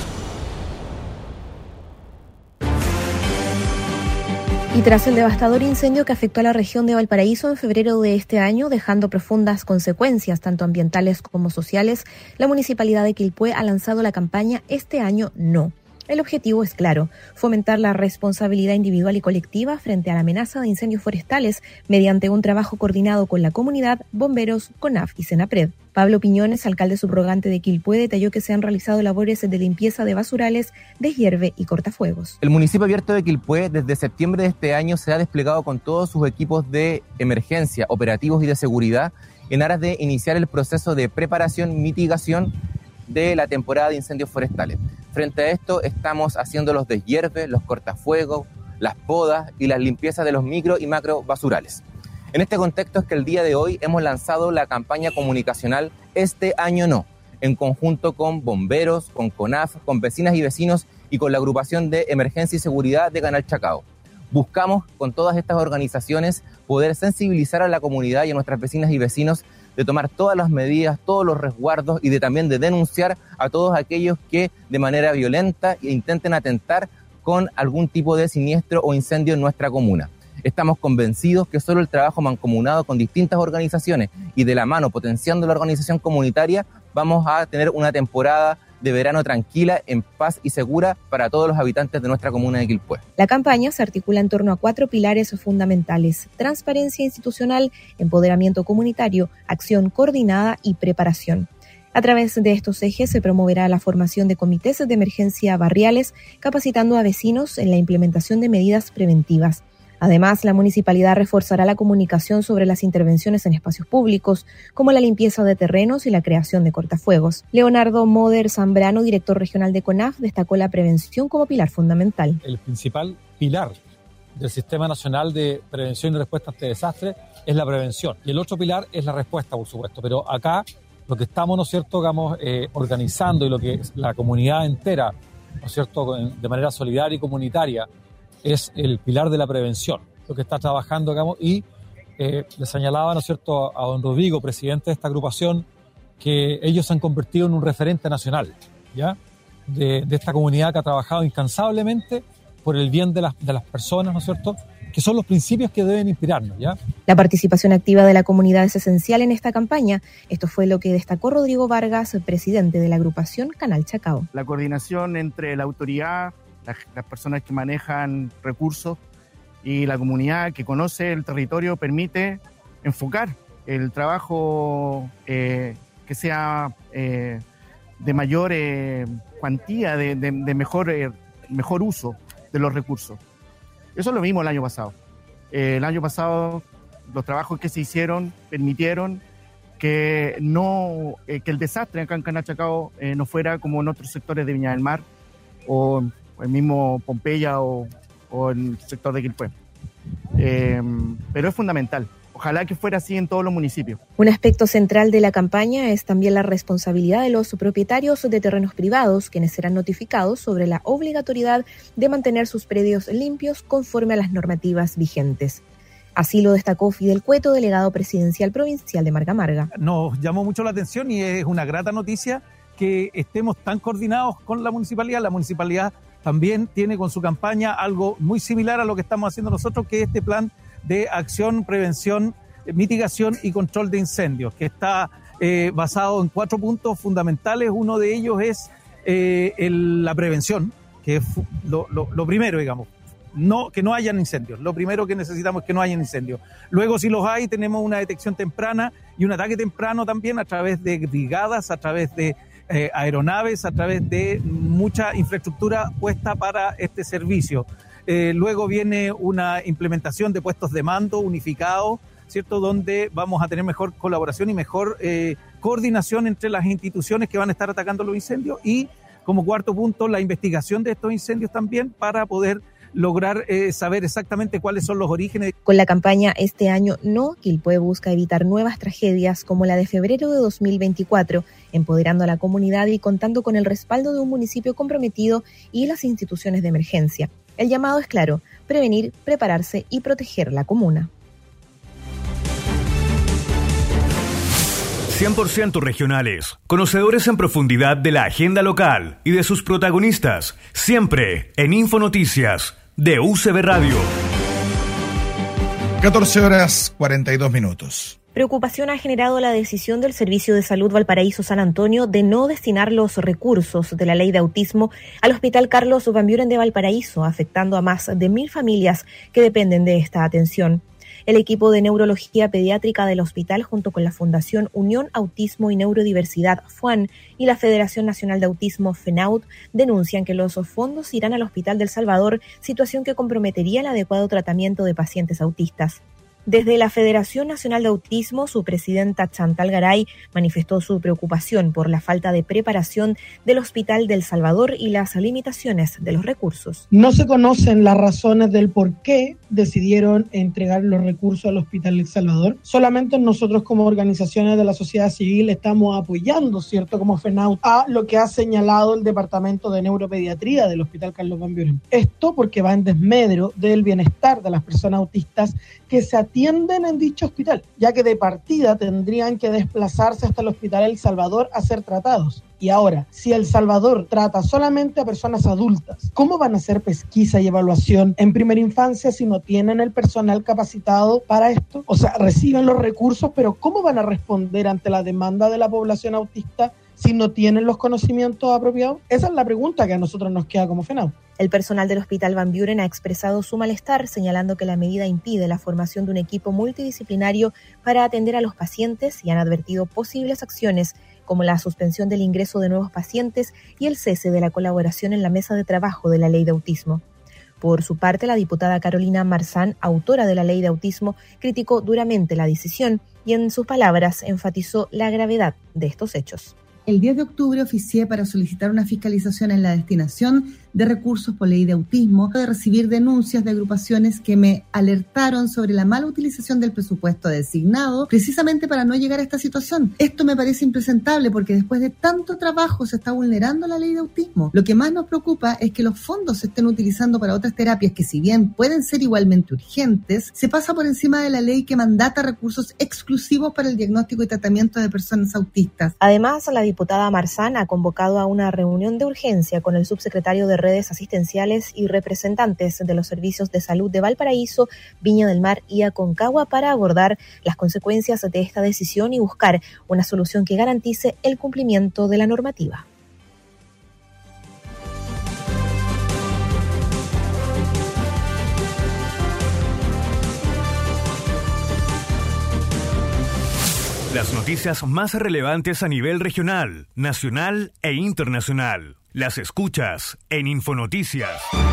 Y tras el devastador incendio que afectó a la región de Valparaíso en febrero de este año, dejando profundas consecuencias tanto ambientales como sociales, la Municipalidad de Quilpué ha lanzado la campaña Este Año No. El objetivo es claro, fomentar la responsabilidad individual y colectiva frente a la amenaza de incendios forestales mediante un trabajo coordinado con la comunidad, bomberos, CONAF y Senapred. Pablo Piñones, alcalde subrogante de Quilpué, detalló que se han realizado labores de limpieza de basurales, deshierve y cortafuegos. El municipio abierto de Quilpué desde septiembre de este año se ha desplegado con todos sus equipos de emergencia, operativos y de seguridad en aras de iniciar el proceso de preparación, mitigación de la temporada de incendios forestales. Frente a esto estamos haciendo los deshierves, los cortafuegos, las podas y las limpiezas de los micro y macro basurales. En este contexto es que el día de hoy hemos lanzado la campaña comunicacional Este Año No, en conjunto con bomberos, con CONAF, con vecinas y vecinos y con la agrupación de emergencia y seguridad de Canal Chacao. Buscamos con todas estas organizaciones poder sensibilizar a la comunidad y a nuestras vecinas y vecinos de tomar todas las medidas, todos los resguardos y de también de denunciar a todos aquellos que de manera violenta intenten atentar con algún tipo de siniestro o incendio en nuestra comuna. Estamos convencidos que solo el trabajo mancomunado con distintas organizaciones y de la mano potenciando la organización comunitaria vamos a tener una temporada de verano tranquila, en paz y segura para todos los habitantes de nuestra comuna de Quilpué. La campaña se articula en torno a cuatro pilares fundamentales: transparencia institucional, empoderamiento comunitario, acción coordinada y preparación. A través de estos ejes se promoverá la formación de comités de emergencia barriales, capacitando a vecinos en la implementación de medidas preventivas. Además, la municipalidad reforzará la comunicación sobre las intervenciones en espacios públicos, como la limpieza de terrenos y la creación de cortafuegos. Leonardo Moder Zambrano, director regional de CONAF, destacó la prevención como pilar fundamental. El principal pilar del Sistema Nacional de Prevención y Respuesta ante Desastres es la prevención. Y el otro pilar es la respuesta, por supuesto. Pero acá lo que estamos, ¿no es cierto?, digamos, eh, organizando, y lo que la comunidad entera, ¿no es cierto?, de manera solidaria y comunitaria, es el pilar de la prevención, lo que está trabajando, digamos, y eh, le señalaba, ¿no es cierto?, a don Rodrigo, presidente de esta agrupación, que ellos se han convertido en un referente nacional, ¿ya?, de, de esta comunidad que ha trabajado incansablemente por el bien de las, de las personas, ¿no es cierto?, que son los principios que deben inspirarnos, ¿ya? La participación activa de la comunidad es esencial en esta campaña. Esto fue lo que destacó Rodrigo Vargas, presidente de la agrupación Canal Chacao. La coordinación entre la autoridad, las, las personas que manejan recursos y la comunidad que conoce el territorio permite enfocar el trabajo eh, que sea eh, de mayor eh, cuantía, de, de, de mejor, eh, mejor uso de los recursos. Eso lo vimos el año pasado. Eh, el año pasado los trabajos que se hicieron permitieron que, no, eh, que el desastre acá en Canal Chacao eh, no fuera como en otros sectores de Viña del Mar o el mismo Pompeya o, o el sector de Quilpué. Eh, pero es fundamental. Ojalá que fuera así en todos los municipios. Un aspecto central de la campaña es también la responsabilidad de los propietarios de terrenos privados, quienes serán notificados sobre la obligatoriedad de mantener sus predios limpios conforme a las normativas vigentes. Así lo destacó Fidel Cueto, delegado presidencial provincial de Marga Marga. Nos llamó mucho la atención y es una grata noticia que estemos tan coordinados con la municipalidad. La municipalidad también tiene con su campaña algo muy similar a lo que estamos haciendo nosotros, que es este plan de acción, prevención, mitigación y control de incendios, que está eh, basado en cuatro puntos fundamentales. Uno de ellos es eh, el, la prevención, que es lo, lo, lo primero, digamos, no, que no hayan incendios. Lo primero que necesitamos es que no hayan incendios. Luego, si los hay, tenemos una detección temprana y un ataque temprano también a través de brigadas, a través de eh, aeronaves, a través de mucha infraestructura puesta para este servicio. Eh, luego viene una implementación de puestos de mando unificados, ¿cierto?, donde vamos a tener mejor colaboración y mejor eh, coordinación entre las instituciones que van a estar atacando los incendios. Y como cuarto punto, la investigación de estos incendios también, para poder lograr eh, saber exactamente cuáles son los orígenes. Con la campaña Este Año No, Quilpué busca evitar nuevas tragedias como la de febrero de dos mil veinticuatro, empoderando a la comunidad y contando con el respaldo de un municipio comprometido y las instituciones de emergencia. El llamado es claro: prevenir, prepararse y proteger la comuna. cien por ciento regionales, conocedores en profundidad de la agenda local y de sus protagonistas, siempre en Infonoticias de U C B Radio. catorce horas cuarenta y dos minutos. Preocupación ha generado la decisión del Servicio de Salud Valparaíso San Antonio de no destinar los recursos de la ley de autismo al Hospital Carlos Van Buren de Valparaíso, afectando a más de mil familias que dependen de esta atención. El equipo de neurología pediátrica del hospital, junto con la Fundación Unión Autismo y Neurodiversidad FUAN y la Federación Nacional de Autismo FENAUT, denuncian que los fondos irán al Hospital del Salvador, situación que comprometería el adecuado tratamiento de pacientes autistas. Desde la Federación Nacional de Autismo, su presidenta Chantal Garay manifestó su preocupación por la falta de preparación del Hospital del Salvador y las limitaciones de los recursos. No se conocen las razones del por qué decidieron entregar los recursos al Hospital del Salvador. Solamente nosotros, como organizaciones de la sociedad civil, estamos apoyando, ¿cierto?, como FENAUT, a lo que ha señalado el Departamento de Neuropediatría del Hospital Carlos Van Buren. Esto porque va en desmedro del bienestar de las personas autistas que se atienden en dicho hospital, ya que de partida tendrían que desplazarse hasta el Hospital El Salvador a ser tratados. Y ahora, si El Salvador trata solamente a personas adultas, ¿cómo van a hacer pesquisa y evaluación en primera infancia si no tienen el personal capacitado para esto? O sea, reciben los recursos, pero ¿cómo van a responder ante la demanda de la población autista si no tienen los conocimientos apropiados? Esa es la pregunta que a nosotros nos queda como FENAU. El personal del Hospital Van Buren ha expresado su malestar, señalando que la medida impide la formación de un equipo multidisciplinario para atender a los pacientes y han advertido posibles acciones como la suspensión del ingreso de nuevos pacientes y el cese de la colaboración en la mesa de trabajo de la ley de autismo. Por su parte, la diputada Carolina Marzán, autora de la ley de autismo, criticó duramente la decisión y en sus palabras enfatizó la gravedad de estos hechos. El diez de octubre oficié para solicitar una fiscalización en la destinación de recursos por ley de autismo, de recibir denuncias de agrupaciones que me alertaron sobre la mala utilización del presupuesto designado precisamente para no llegar a esta situación. Esto me parece impresentable porque después de tanto trabajo se está vulnerando la ley de autismo. Lo que más nos preocupa es que los fondos se estén utilizando para otras terapias que, si bien pueden ser igualmente urgentes, se pasa por encima de la ley que mandata recursos exclusivos para el diagnóstico y tratamiento de personas autistas. Además, la diputada Marzán ha convocado a una reunión de urgencia con el subsecretario de Redes Asistenciales y representantes de los servicios de salud de Valparaíso, Viña del Mar y Aconcagua para abordar las consecuencias de esta decisión y buscar una solución que garantice el cumplimiento de la normativa. Las noticias más relevantes a nivel regional, nacional e internacional. Las escuchas en Infonoticias.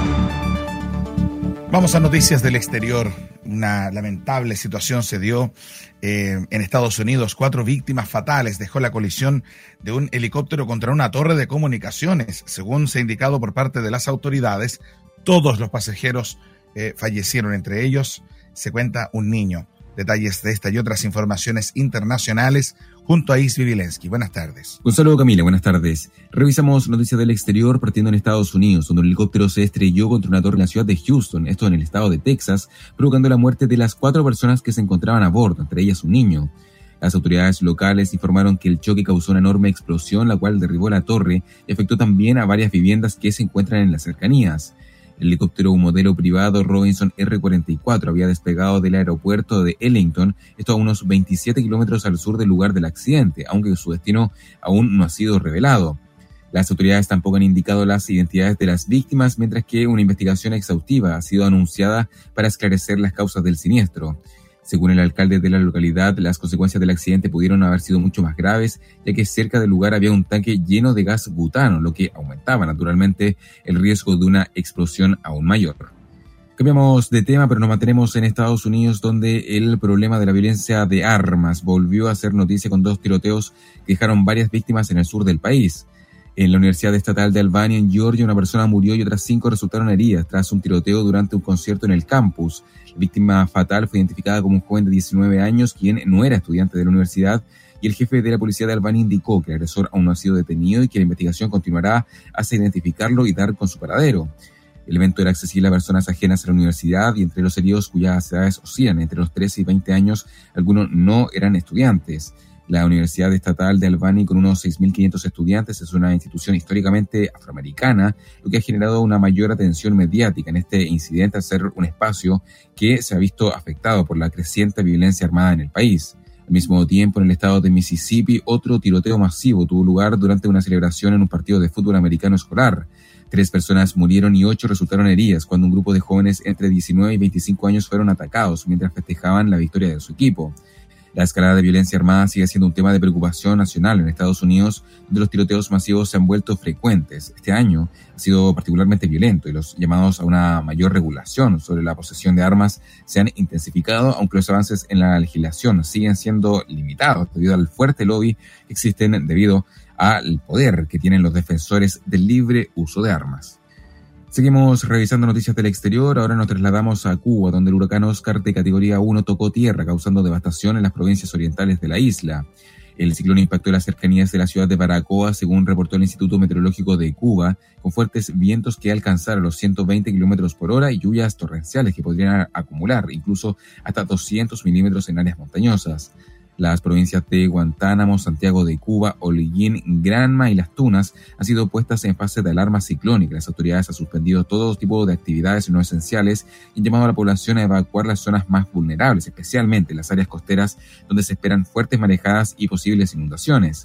Vamos a noticias del exterior. Una lamentable situación se dio eh, en Estados Unidos. Cuatro víctimas fatales dejó la colisión de un helicóptero contra una torre de comunicaciones. Según se ha indicado por parte de las autoridades, todos los pasajeros eh, fallecieron. Entre ellos se cuenta un niño. Detalles de esta y otras informaciones internacionales junto a Isvi Vilensky. Buenas tardes. Gonzalo Camila, buenas tardes. Revisamos noticias del exterior partiendo en Estados Unidos, donde un helicóptero se estrelló contra una torre en la ciudad de Houston, esto en el estado de Texas, provocando la muerte de las cuatro personas que se encontraban a bordo, entre ellas un niño. Las autoridades locales informaron que el choque causó una enorme explosión, la cual derribó la torre y afectó también a varias viviendas que se encuentran en las cercanías. El helicóptero, un modelo privado Robinson R cuarenta y cuatro, había despegado del aeropuerto de Ellington, esto a unos veintisiete kilómetros al sur del lugar del accidente, aunque su destino aún no ha sido revelado. Las autoridades tampoco han indicado las identidades de las víctimas, mientras que una investigación exhaustiva ha sido anunciada para esclarecer las causas del siniestro. Según el alcalde de la localidad, las consecuencias del accidente pudieron haber sido mucho más graves, ya que cerca del lugar había un tanque lleno de gas butano, lo que aumentaba naturalmente el riesgo de una explosión aún mayor. Cambiamos de tema, pero nos mantenemos en Estados Unidos, donde el problema de la violencia de armas volvió a ser noticia con dos tiroteos que dejaron varias víctimas en el sur del país. En la Universidad Estatal de Albany, en Georgia, una persona murió y otras cinco resultaron heridas tras un tiroteo durante un concierto en el campus. La víctima fatal fue identificada como un joven de diecinueve años, quien no era estudiante de la universidad, y el jefe de la policía de Albany indicó que el agresor aún no ha sido detenido y que la investigación continuará hasta identificarlo y dar con su paradero. El evento era accesible a personas ajenas a la universidad y entre los heridos cuyas edades oscilan entre los trece y veinte años, algunos no eran estudiantes. La Universidad Estatal de Albany, con unos seis mil quinientos estudiantes, es una institución históricamente afroamericana, lo que ha generado una mayor atención mediática en este incidente al ser un espacio que se ha visto afectado por la creciente violencia armada en el país. Al mismo tiempo, en el estado de Mississippi, otro tiroteo masivo tuvo lugar durante una celebración en un partido de fútbol americano escolar. Tres personas murieron y ocho resultaron heridas cuando un grupo de jóvenes entre diecinueve y veinticinco años fueron atacados mientras festejaban la victoria de su equipo. La escalada de violencia armada sigue siendo un tema de preocupación nacional en Estados Unidos, donde los tiroteos masivos se han vuelto frecuentes. Este año ha sido particularmente violento y los llamados a una mayor regulación sobre la posesión de armas se han intensificado, aunque los avances en la legislación siguen siendo limitados debido al fuerte lobby que existen debido al poder que tienen los defensores del libre uso de armas. Seguimos revisando noticias del exterior. Ahora nos trasladamos a Cuba, donde el huracán Oscar de categoría uno tocó tierra, causando devastación en las provincias orientales de la isla. El ciclón impactó las cercanías de la ciudad de Baracoa, según reportó el Instituto Meteorológico de Cuba, con fuertes vientos que alcanzaron los ciento veinte kilómetros por hora y lluvias torrenciales que podrían acumular incluso hasta doscientos milímetros en áreas montañosas. Las provincias de Guantánamo, Santiago de Cuba, Holguín, Granma y Las Tunas han sido puestas en fase de alarma ciclónica. Las autoridades han suspendido todo tipo de actividades no esenciales y han llamado a la población a evacuar las zonas más vulnerables, especialmente las áreas costeras donde se esperan fuertes marejadas y posibles inundaciones.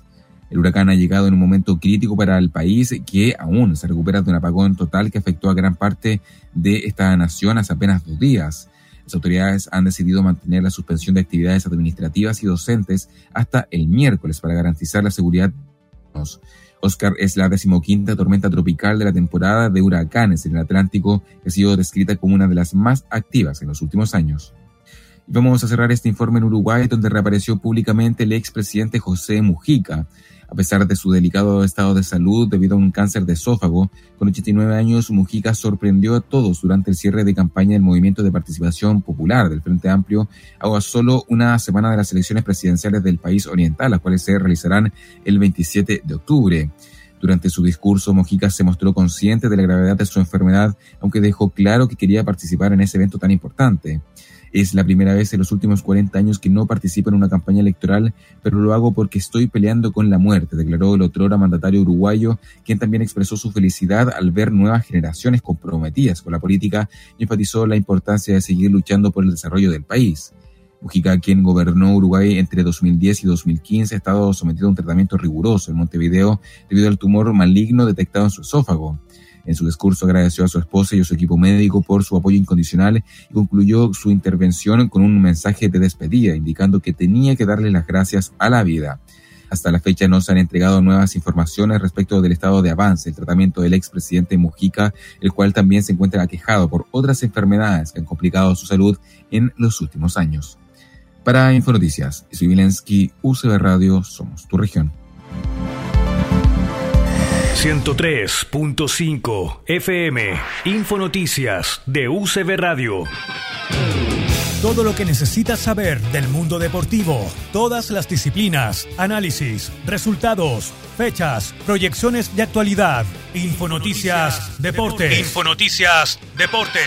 El huracán ha llegado en un momento crítico para el país, que aún se recupera de un apagón total que afectó a gran parte de esta nación hace apenas dos días. Las autoridades han decidido mantener la suspensión de actividades administrativas y docentes hasta el miércoles para garantizar la seguridad. Oscar es la decimoquinta tormenta tropical de la temporada de huracanes en el Atlántico, que ha sido descrita como una de las más activas en los últimos años. Y vamos a cerrar este informe en Uruguay, donde reapareció públicamente el expresidente José Mujica. A pesar de su delicado estado de salud debido a un cáncer de esófago, con ochenta y nueve años, Mujica sorprendió a todos durante el cierre de campaña del Movimiento de Participación Popular del Frente Amplio, a solo una semana de las elecciones presidenciales del país oriental, las cuales se realizarán el veintisiete de octubre. Durante su discurso, Mujica se mostró consciente de la gravedad de su enfermedad, aunque dejó claro que quería participar en ese evento tan importante. Es la primera vez en los últimos cuarenta años que no participo en una campaña electoral, pero lo hago porque estoy peleando con la muerte, declaró el otrora mandatario uruguayo, quien también expresó su felicidad al ver nuevas generaciones comprometidas con la política y enfatizó la importancia de seguir luchando por el desarrollo del país. Mujica, quien gobernó Uruguay entre dos mil diez y dos mil quince, ha estado sometido a un tratamiento riguroso en Montevideo debido al tumor maligno detectado en su esófago. En su discurso agradeció a su esposa y a su equipo médico por su apoyo incondicional y concluyó su intervención con un mensaje de despedida, indicando que tenía que darle las gracias a la vida. Hasta la fecha no se han entregado nuevas informaciones respecto del estado de avance del tratamiento del expresidente Mujica, el cual también se encuentra aquejado por otras enfermedades que han complicado su salud en los últimos años. Para Infonoticias, soy Vilensky, U C B Radio, somos tu región. ciento tres punto cinco F M, Infonoticias de U C B Radio. Todo lo que necesitas saber del mundo deportivo, todas las disciplinas, análisis, resultados, fechas, proyecciones de actualidad. Infonoticias Deportes. Infonoticias Deportes.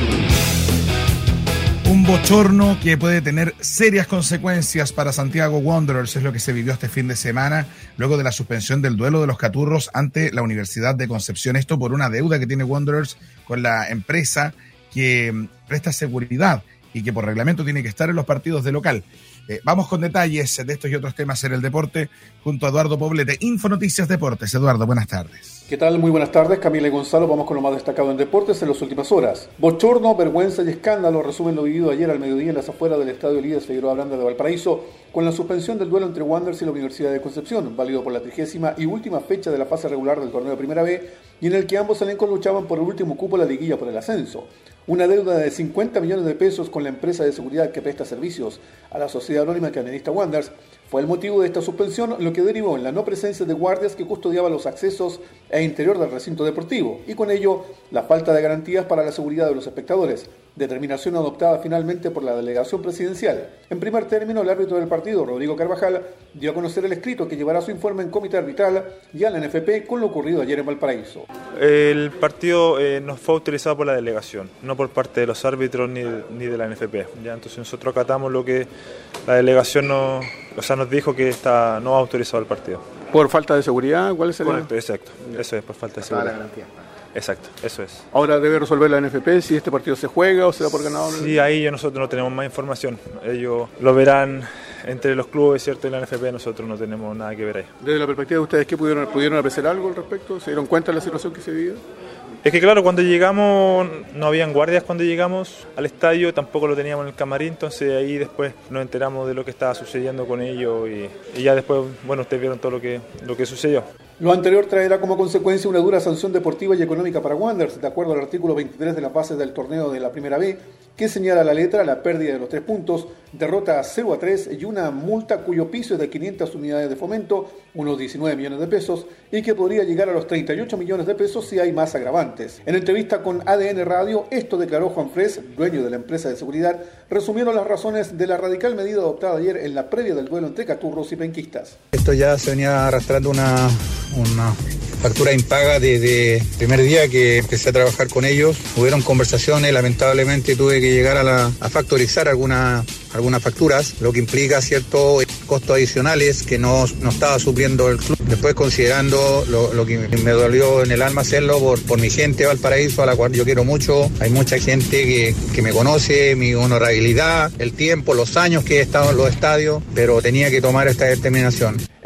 Un bochorno que puede tener serias consecuencias para Santiago Wanderers es lo que se vivió este fin de semana luego de la suspensión del duelo de los Caturros ante la Universidad de Concepción. Esto por una deuda que tiene Wanderers con la empresa que presta seguridad y que por reglamento tiene que estar en los partidos de local. Eh, vamos con detalles de estos y otros temas en el deporte junto a Eduardo Poblete, Infonoticias Deportes. Eduardo, buenas tardes. ¿Qué tal? Muy buenas tardes, Camila y Gonzalo. Vamos con lo más destacado en deportes en las últimas horas. Bochorno, vergüenza y escándalo resumen lo vivido ayer al mediodía en las afueras del Estadio Elías Figueroa Branda de Valparaíso con la suspensión del duelo entre Wanderers y la Universidad de Concepción, válido por la trigésima y última fecha de la fase regular del torneo de Primera B y en el que ambos elencos luchaban por el último cupo a la liguilla por el ascenso. Una deuda de cincuenta millones de pesos con la empresa de seguridad que presta servicios a la sociedad anónima que administra Wanderers fue el motivo de esta suspensión, lo que derivó en la no presencia de guardias que custodiaban los accesos e interior del recinto deportivo y con ello la falta de garantías para la seguridad de los espectadores, determinación adoptada finalmente por la delegación presidencial. En primer término, el árbitro del partido, Rodrigo Carvajal, dio a conocer el escrito que llevará su informe en comité arbitral y a la N F P con lo ocurrido ayer en Valparaíso. El partido eh, no fue autorizado por la delegación, no por parte de los árbitros ni, ni de la N F P. Ya, entonces nosotros acatamos lo que la delegación nos, o sea, nos dijo que está no autorizado el partido. ¿Por falta de seguridad? ¿Cuál es el...? Correcto, exacto. Eso es, por falta de seguridad. La garantía. Exacto, eso es. Ahora debe resolver la N F P si este partido se juega o se da por ganado. Sí, ahí ya nosotros no tenemos más información. Ellos lo verán entre los clubes, ¿cierto? Y la N F P, nosotros no tenemos nada que ver ahí. Desde la perspectiva de ustedes, ¿qué pudieron, pudieron apreciar algo al respecto? ¿Se dieron cuenta de la situación que se vivía? Es que claro, cuando llegamos no habían guardias cuando llegamos al estadio, tampoco lo teníamos en el camarín, entonces ahí después nos enteramos de lo que estaba sucediendo con ellos y, y ya después, bueno, ustedes vieron todo lo que, lo que sucedió. Lo anterior traerá como consecuencia una dura sanción deportiva y económica para Wanderers, de acuerdo al artículo veintitrés de las bases del torneo de la Primera B, que señala a la letra la pérdida de los tres puntos, derrota cero a tres y una multa cuyo piso es de quinientas unidades de fomento, unos diecinueve millones de pesos, y que podría llegar a los treinta y ocho millones de pesos si hay más agravantes. En entrevista con A D N Radio, esto declaró Juan Fres, dueño de la empresa de seguridad, resumieron las razones de la radical medida adoptada ayer en la previa del duelo entre Caturros y Penquistas. Esto ya se venía arrastrando una... una factura impaga desde el primer día que empecé a trabajar con ellos. Hubieron conversaciones, lamentablemente tuve que llegar a, la, a factorizar alguna, algunas facturas, lo que implica ciertos costos adicionales que no, no estaba supliendo el club. Después, considerando lo, lo que me dolió en el alma hacerlo por, por mi gente de Valparaíso, a la cual yo quiero mucho, hay mucha gente que, que me conoce, mi honorabilidad, el tiempo, los años que he estado en los estadios, pero tenía que tomar esta determinación.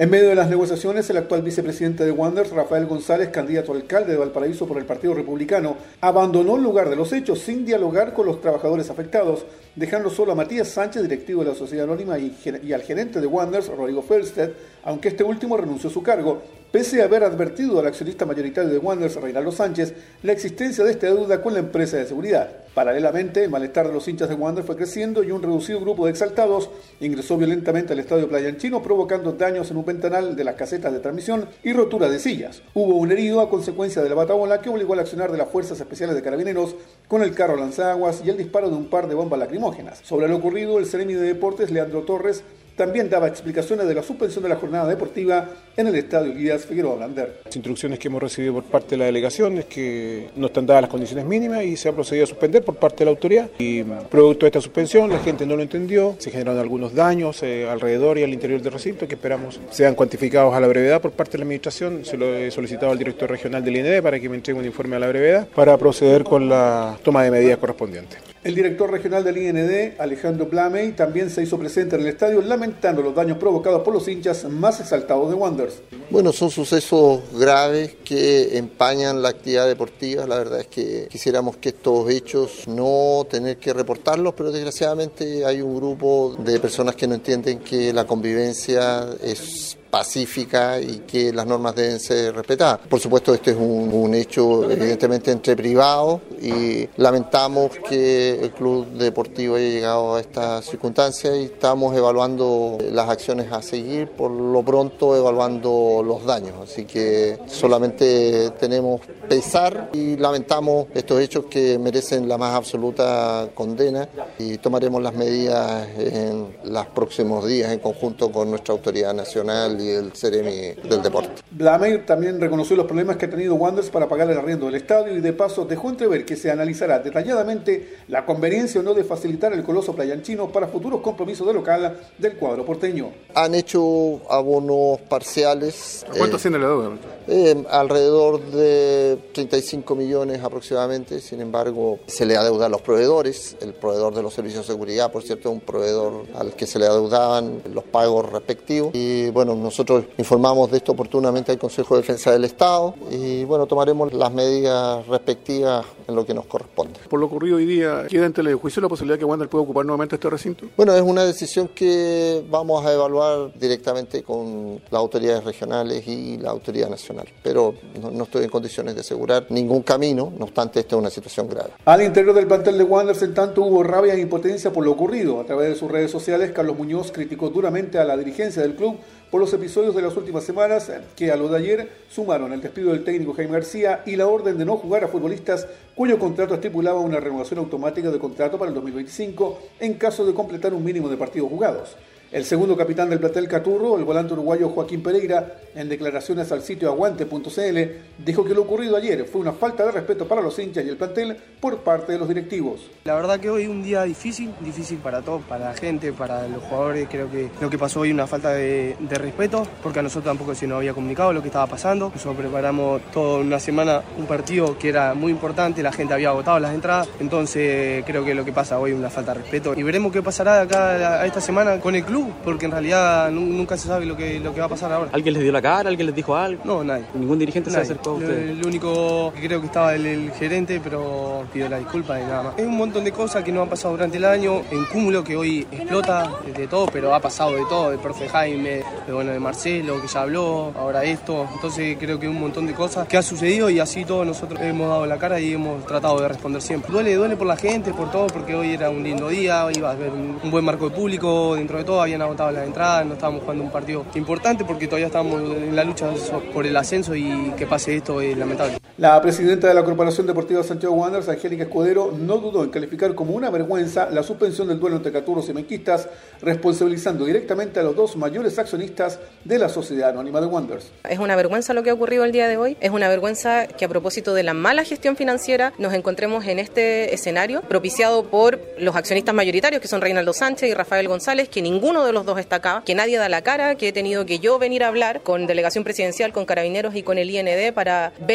En medio de las negociaciones, el actual vicepresidente de Wanderers, Rafael González, candidato a alcalde de Valparaíso por el Partido Republicano, abandonó el lugar de los hechos sin dialogar con los trabajadores afectados, dejando solo a Matías Sánchez, directivo de la Sociedad Anónima, y, y al gerente de Wanderers, Rodrigo Felsted, aunque este último renunció a su cargo, pese a haber advertido al accionista mayoritario de Wanderers, Reinaldo Sánchez, la existencia de esta deuda con la empresa de seguridad. Paralelamente, el malestar de los hinchas de Wanderers fue creciendo y un reducido grupo de exaltados ingresó violentamente al estadio Playa Anchino, provocando daños en un ventanal de las casetas de transmisión y rotura de sillas. Hubo un herido a consecuencia de la batabola que obligó al accionar de las Fuerzas Especiales de Carabineros con el carro lanzaguas y el disparo de un par de bombas lacrimógenas. Sobre lo ocurrido, el Seremi de Deportes, Leandro Torres, también daba explicaciones de la suspensión de la jornada deportiva en el estadio Elías Figueroa Blander. Las instrucciones que hemos recibido por parte de la delegación es que no están dadas las condiciones mínimas y se ha procedido a suspender por parte de la autoridad. Y producto de esta suspensión, la gente no lo entendió, se generaron algunos daños eh, alrededor y al interior del recinto que esperamos sean cuantificados a la brevedad por parte de la administración. Se lo he solicitado al director regional del I N E D para que me entregue un informe a la brevedad para proceder con la toma de medidas correspondientes. El director regional del I N D, Alejandro Blamey, también se hizo presente en el estadio lamentando los daños provocados por los hinchas más exaltados de Wanderers. Bueno, son sucesos graves que empañan la actividad deportiva. La verdad es que quisiéramos que estos hechos no tener que reportarlos, pero desgraciadamente hay un grupo de personas que no entienden que la convivencia es pacífica y que las normas deben ser respetadas. Por supuesto, este es un, un hecho evidentemente entre privados y lamentamos que el club deportivo haya llegado a esta circunstancia y estamos evaluando las acciones a seguir, por lo pronto evaluando los daños. Así que solamente tenemos pesar y lamentamos estos hechos que merecen la más absoluta condena y tomaremos las medidas en los próximos días en conjunto con nuestra autoridad nacional y el Seremi del deporte. Blameir también reconoció los problemas que ha tenido Wanderers para pagar el arriendo del estadio y de paso dejó entrever que se analizará detalladamente la conveniencia o no de facilitar el coloso playanchino para futuros compromisos de local del cuadro porteño. Han hecho abonos parciales. ¿Cuánto asciende eh, la deuda? Eh, alrededor de treinta y cinco millones aproximadamente, sin embargo se le adeuda a los proveedores, el proveedor de los servicios de seguridad, por cierto, es un proveedor al que se le adeudaban los pagos respectivos y bueno, nosotros informamos de esto oportunamente al Consejo de Defensa del Estado y bueno, tomaremos las medidas respectivas en lo que nos corresponde. Por lo ocurrido hoy día, ¿queda en telejuicio la posibilidad que Wanderers pueda ocupar nuevamente este recinto? Bueno, es una decisión que vamos a evaluar directamente con las autoridades regionales y la autoridad nacional, pero no, no estoy en condiciones de asegurar ningún camino, no obstante esta es una situación grave. Al interior del plantel de Wanderers, en tanto, hubo rabia e impotencia por lo ocurrido. A través de sus redes sociales, Carlos Muñoz criticó duramente a la dirigencia del club por los episodios de las últimas semanas que a lo de ayer sumaron el despido del técnico Jaime García y la orden de no jugar a futbolistas cuyo contrato estipulaba una renovación automática de contrato para el dos mil veinticinco en caso de completar un mínimo de partidos jugados. El segundo capitán del plantel Caturro, el volante uruguayo Joaquín Pereira, en declaraciones al sitio aguante punto c l, dijo que lo ocurrido ayer fue una falta de respeto para los hinchas y el plantel por parte de los directivos. La verdad que hoy es un día difícil, difícil para todos, para la gente, para los jugadores. Creo que lo que pasó hoy es una falta de, de respeto, porque a nosotros tampoco se nos había comunicado lo que estaba pasando. Nosotros preparamos toda una semana un partido que era muy importante, la gente había agotado las entradas, entonces creo que lo que pasa hoy es una falta de respeto. Y veremos qué pasará de acá a esta semana con el club, porque en realidad nunca se sabe lo que, lo que va a pasar ahora. ¿Alguien les dio la cara? ¿Alguien les dijo algo? No, nadie. ¿Ningún dirigente nadie. se acercó a ustedes? El único que creo que estaba el, el gerente, pero pido la disculpa y nada más. Hay un montón de cosas que no han pasado durante el año, en cúmulo que hoy explota de todo, pero ha pasado de todo, del profe Jaime, de, bueno, de Marcelo, que ya habló, ahora esto. Entonces creo que un montón de cosas que ha sucedido y así todos nosotros hemos dado la cara y hemos tratado de responder siempre. Duele, duele por la gente, por todo, porque hoy era un lindo día, iba a haber un, un buen marco de público, dentro de todo habían agotado las entradas, no estábamos jugando un partido importante porque todavía estábamos en la lucha por el ascenso y que pase esto es lamentable. La presidenta de la Corporación Deportiva Santiago Wanderers, Angélica Escudero, no dudó en calificar como una vergüenza la suspensión del duelo entre Caturros y Menquistas, responsabilizando directamente a los dos mayores accionistas de la Sociedad Anónima de Wanderers. Es una vergüenza lo que ha ocurrido el día de hoy, es una vergüenza que a propósito de la mala gestión financiera nos encontremos en este escenario propiciado por los accionistas mayoritarios que son Reinaldo Sánchez y Rafael González, que ninguno de los dos está acá, que nadie da la cara, que he tenido que yo venir a hablar con delegación presidencial, con Carabineros y con el I N D para ver qué es lo que está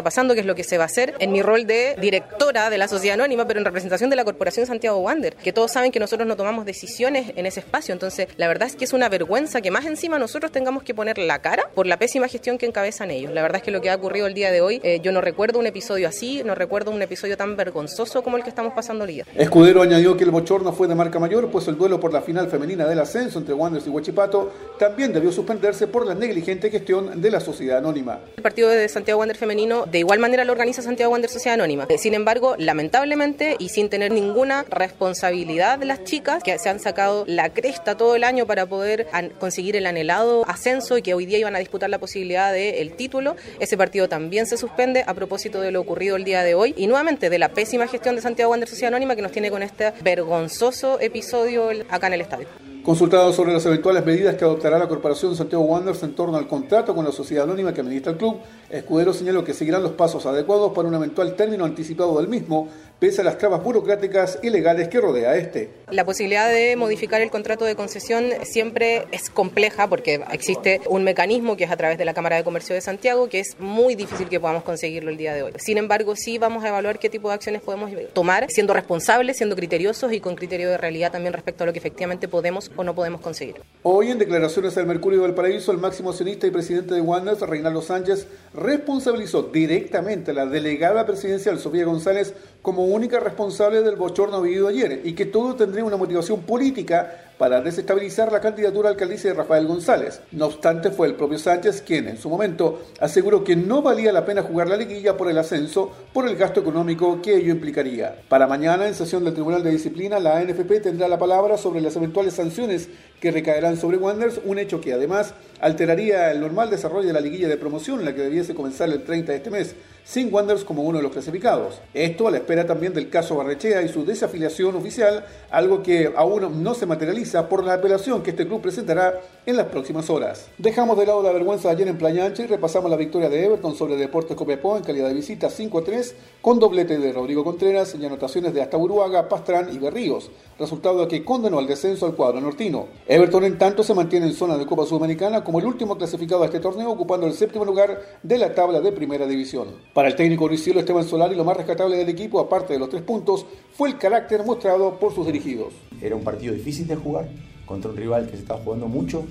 está pasando, qué es lo que se va a hacer, en mi rol de directora de la Sociedad Anónima, pero en representación de la Corporación Santiago Wander, que todos saben que nosotros no tomamos decisiones en ese espacio. Entonces, la verdad es que es una vergüenza que más encima nosotros tengamos que poner la cara por la pésima gestión que encabezan ellos. La verdad es que lo que ha ocurrido el día de hoy, eh, yo no recuerdo un episodio así, no recuerdo un episodio tan vergonzoso como el que estamos pasando hoy día. Escudero añadió que el bochorno fue de marca mayor, pues el duelo por la final femenina del ascenso entre Wanderers y Huachipato también debió suspenderse por la negligente gestión de la Sociedad Anónima. El partido de Santiago Wander femenino de igual manera lo organiza Santiago Wander Sociedad Anónima. Sin embargo, lamentablemente y sin tener ninguna responsabilidad de las chicas que se han sacado la cresta todo el año para poder conseguir el anhelado ascenso y que hoy día iban a disputar la posibilidad del título, ese partido también se suspende a propósito de lo ocurrido el día de hoy y nuevamente de la pésima gestión de Santiago Wander Sociedad Anónima que nos tiene con este vergonzoso episodio acá en el estadio. Consultado sobre las eventuales medidas que adoptará la Corporación Santiago Wanderers en torno al contrato con la sociedad anónima que administra el club, Escudero señaló que seguirán los pasos adecuados para un eventual término anticipado del mismo, pese a las trabas burocráticas y legales que rodea a este. La posibilidad de modificar el contrato de concesión siempre es compleja porque existe un mecanismo que es a través de la Cámara de Comercio de Santiago, que es muy difícil que podamos conseguirlo el día de hoy. Sin embargo, sí vamos a evaluar qué tipo de acciones podemos tomar, siendo responsables, siendo criteriosos y con criterio de realidad también respecto a lo que efectivamente podemos o no podemos conseguir. Hoy, en declaraciones al Mercurio de Valparaíso, el máximo accionista y presidente de Wanderers, Reinaldo Sánchez, responsabilizó directamente a la delegada presidencial Sofía González como única responsable del bochorno vivido ayer y que todo tendría una motivación política para desestabilizar la candidatura a alcaldicia de Rafael González. No obstante, fue el propio Sánchez quien en su momento aseguró que no valía la pena jugar la liguilla por el ascenso por el gasto económico que ello implicaría. Para mañana, en sesión del Tribunal de Disciplina, la A N F P tendrá la palabra sobre las eventuales sanciones que recaerán sobre Wanderers, un hecho que además alteraría el normal desarrollo de la liguilla de promoción, la que debiese comenzar el treinta de este mes, sin Wanderers como uno de los clasificados. Esto a la espera también del caso Barrechea y su desafiliación oficial, algo que aún no se materializa por la apelación que este club presentará en las próximas horas. Dejamos de lado la vergüenza de ayer en Playa Ancha y repasamos la victoria de Everton sobre Deportes Copiapó en calidad de visita cinco a tres, con doblete de Rodrigo Contreras y anotaciones de Hasta Uruaga, Pastrán y Berríos, resultado que condenó al descenso al cuadro nortino. Everton, en tanto, se mantiene en zona de Copa Sudamericana como el último clasificado a este torneo, ocupando el séptimo lugar de la tabla de Primera División. Para el técnico Luis Esteban Solari, lo más rescatable del equipo, aparte de los tres puntos, fue el carácter mostrado por sus dirigidos. Era un partido difícil de jugar, contra un rival que se estaba jugando mucho,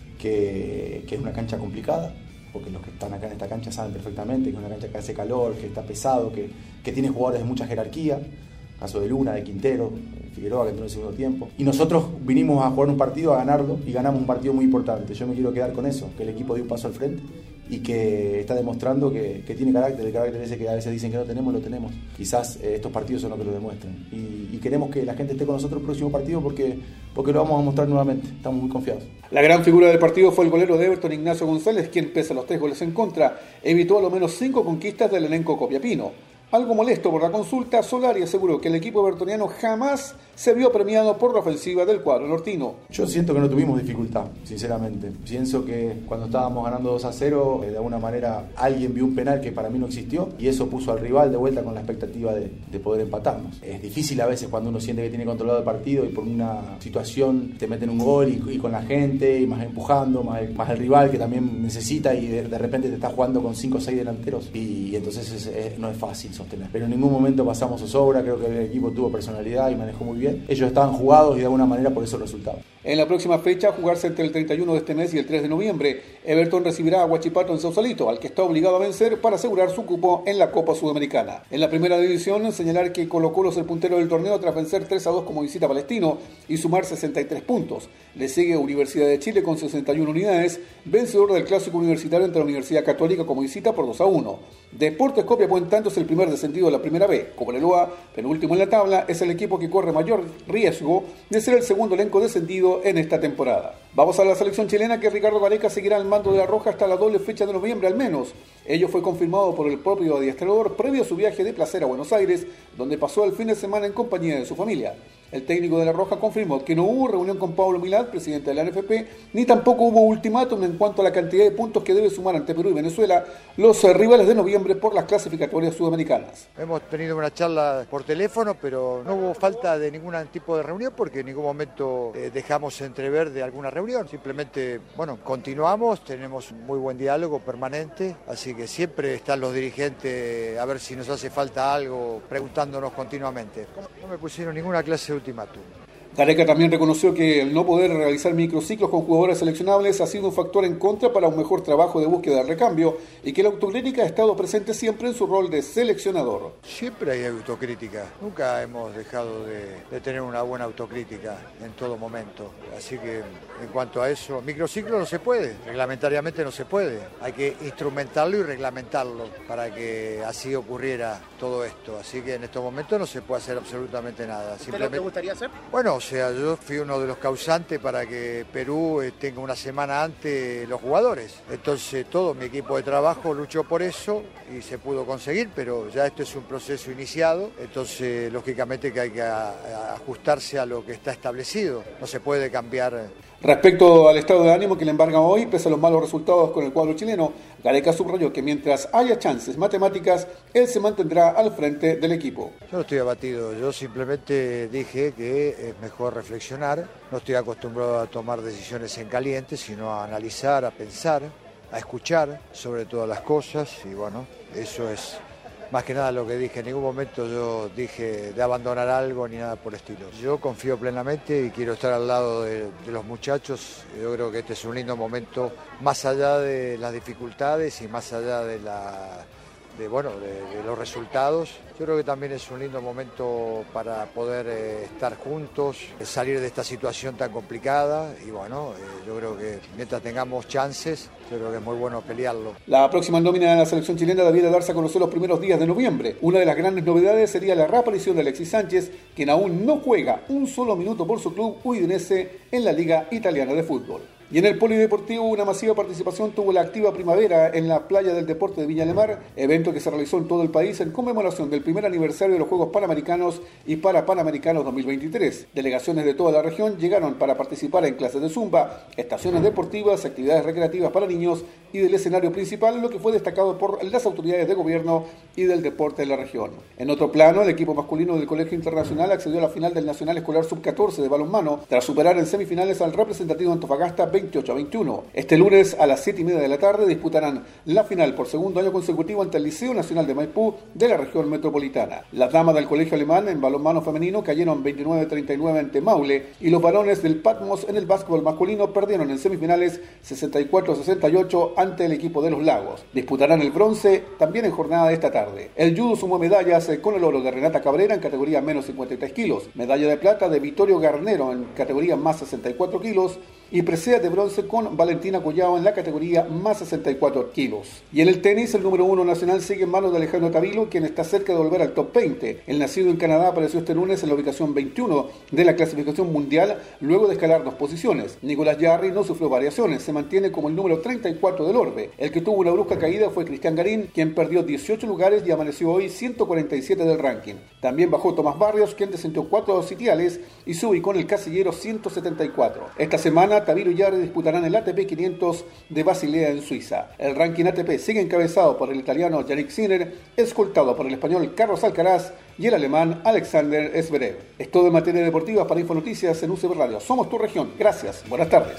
que, que es una cancha complicada, porque los que están acá en esta cancha saben perfectamente que es una cancha que hace calor, que está pesado, que, que tiene jugadores de mucha jerarquía, caso de Luna, de Quintero, Figueroa, que entró en el segundo tiempo. Y nosotros vinimos a jugar un partido, a ganarlo, y ganamos un partido muy importante. Yo me quiero quedar con eso, que el equipo dio un paso al frente y que está demostrando que, que tiene carácter, el carácter ese que a veces dicen que no tenemos, lo tenemos. Quizás eh, estos partidos son los que lo demuestran. Y, y queremos que la gente esté con nosotros el próximo partido porque, porque lo vamos a mostrar nuevamente. Estamos muy confiados. La gran figura del partido fue el golero de Everton, Ignacio González, quien, pese a los tres goles en contra, evitó a lo menos cinco conquistas del elenco copiapino. Algo molesto por la consulta, Solari aseguró que el equipo evertoniano jamás se vio premiado por la ofensiva del cuadro nortino. Yo siento que no tuvimos dificultad, sinceramente. Pienso que cuando estábamos ganando dos a cero, eh, de alguna manera alguien vio un penal que para mí no existió y eso puso al rival de vuelta con la expectativa de, de poder empatarnos. Es difícil a veces cuando uno siente que tiene controlado el partido y por una situación te meten un gol y, y con la gente y más empujando, más el, más el rival que también necesita y de, de repente te está jugando con cinco o seis delanteros y, y entonces es, es, no es fácil sostener. Pero en ningún momento pasamos zozobra, creo que el equipo tuvo personalidad y manejó muy bien. Ellos estaban jugados y de alguna manera por eso el resultado. En la próxima fecha, jugarse entre el treinta y uno de este mes y el tres de noviembre, Everton recibirá a Huachipato en Sausalito, al que está obligado a vencer para asegurar su cupo en la Copa Sudamericana. En la primera división, señalar que Colo-Colo es el puntero del torneo tras vencer tres a dos como visita Palestino y sumar sesenta y tres puntos. Le sigue Universidad de Chile con sesenta y una unidades, vencedor del clásico universitario entre la Universidad Católica como visita por dos a uno. Deportes Copiapó, en tanto, es el primer descendido de la primera B. Cobreloa, penúltimo en la tabla, es el equipo que corre mayor riesgo de ser el segundo elenco descendido en esta temporada. Vamos a la selección chilena, que Ricardo Gareca seguirá al mando de la Roja hasta la doble fecha de noviembre al menos. Ello fue confirmado por el propio adiestrador previo a su viaje de placer a Buenos Aires, donde pasó el fin de semana en compañía de su familia. El técnico de La Roja confirmó que no hubo reunión con Pablo Milad, presidente de la N F P, ni tampoco hubo ultimátum en cuanto a la cantidad de puntos que debe sumar ante Perú y Venezuela los eh, rivales de noviembre por las clasificatorias sudamericanas. Hemos tenido una charla por teléfono, pero no hubo falta de ningún tipo de reunión porque en ningún momento eh, dejamos entrever de alguna reunión. Simplemente, bueno, continuamos, tenemos un muy buen diálogo permanente, así que siempre están los dirigentes a ver si nos hace falta algo, preguntándonos continuamente. No me pusieron ninguna clase de ultimátum. Gareca también reconoció que el no poder realizar microciclos con jugadores seleccionables ha sido un factor en contra para un mejor trabajo de búsqueda de recambio y que la autocrítica ha estado presente siempre en su rol de seleccionador. Siempre hay autocrítica, nunca hemos dejado de, de tener una buena autocrítica en todo momento, así que en cuanto a eso, microciclo no se puede, reglamentariamente no se puede, hay que instrumentarlo y reglamentarlo para que así ocurriera todo esto, así que en estos momentos no se puede hacer absolutamente nada. ¿Usted lo que gustaría hacer? Bueno, o sea, yo fui uno de los causantes para que Perú eh, tenga una semana antes los jugadores. Entonces todo mi equipo de trabajo luchó por eso y se pudo conseguir, pero ya esto es un proceso iniciado, entonces lógicamente que hay que a, a ajustarse a lo que está establecido, no se puede cambiar. Respecto al estado de ánimo que le embarga hoy, pese a los malos resultados con el cuadro chileno, Gareca subrayó que mientras haya chances matemáticas, él se mantendrá al frente del equipo. Yo no estoy abatido, yo simplemente dije que es mejor reflexionar, no estoy acostumbrado a tomar decisiones en caliente, sino a analizar, a pensar, a escuchar sobre todas las cosas y bueno, eso es más que nada lo que dije. En ningún momento yo dije de abandonar algo ni nada por el estilo. Yo confío plenamente y quiero estar al lado de, de los muchachos. Yo creo que este es un lindo momento, más allá de las dificultades y más allá de la... de bueno de, de los resultados. Yo creo que también es un lindo momento para poder eh, estar juntos, salir de esta situación tan complicada y bueno, eh, yo creo que mientras tengamos chances, yo creo que es muy bueno pelearlo. La próxima nómina de la selección chilena debiera darse a conocer los primeros días de noviembre. Una de las grandes novedades sería la reaparición de Alexis Sánchez, quien aún no juega un solo minuto por su club Udinese en la Liga Italiana de Fútbol. Y en el polideportivo una masiva participación tuvo la activa primavera en la playa del deporte de Viña Alemar, evento que se realizó en todo el país en conmemoración del primer aniversario de los Juegos Panamericanos y Parapanamericanos dos mil veintitrés. Delegaciones de toda la región llegaron para participar en clases de zumba, estaciones deportivas, actividades recreativas para niños y del escenario principal, lo que fue destacado por las autoridades de gobierno y del deporte de la región. En otro plano, el equipo masculino del Colegio Internacional accedió a la final del Nacional Escolar sub catorce de balonmano tras superar en semifinales al representativo Antofagasta veintiocho a veintiuno. Este lunes a las siete y media de la tarde disputarán la final por segundo año consecutivo ante el Liceo Nacional de Maipú de la región metropolitana. Las damas del colegio alemán en balonmano femenino cayeron veintinueve a treinta y nueve ante Maule y los varones del Patmos en el básquetbol masculino perdieron en semifinales sesenta y cuatro a sesenta y ocho ante el equipo de los Lagos. Disputarán el bronce también en jornada de esta tarde. El judo sumó medallas con el oro de Renata Cabrera en categoría menos cincuenta y tres kilos, medalla de plata de Vittorio Garnero en categoría más sesenta y cuatro kilos y presea de bronce con Valentina Collao en la categoría más sesenta y cuatro kilos. Y en el tenis, el número uno nacional sigue en manos de Alejandro Tavilo, quien está cerca de volver al top veinte. El nacido en Canadá apareció este lunes en la ubicación veintiuno de la clasificación mundial, luego de escalar dos posiciones. Nicolás Jarry no sufrió variaciones, se mantiene como el número treinta y cuatro del orbe. El que tuvo una brusca caída fue Cristian Garín, quien perdió dieciocho lugares y amaneció hoy ciento cuarenta y siete del ranking. También bajó Tomás Barrios, quien descendió cuatro sitiales y se ubicó en el casillero ciento setenta y cuatro. Esta semana, Tavilo y Jarry disputarán el A T P quinientos de Basilea en Suiza. El ranking A T P sigue encabezado por el italiano Yannick Sinner, escoltado por el español Carlos Alcaraz y el alemán Alexander Zverev. Es todo en materia deportiva para Infonoticias en U C B Radio. Somos tu región. Gracias. Buenas tardes.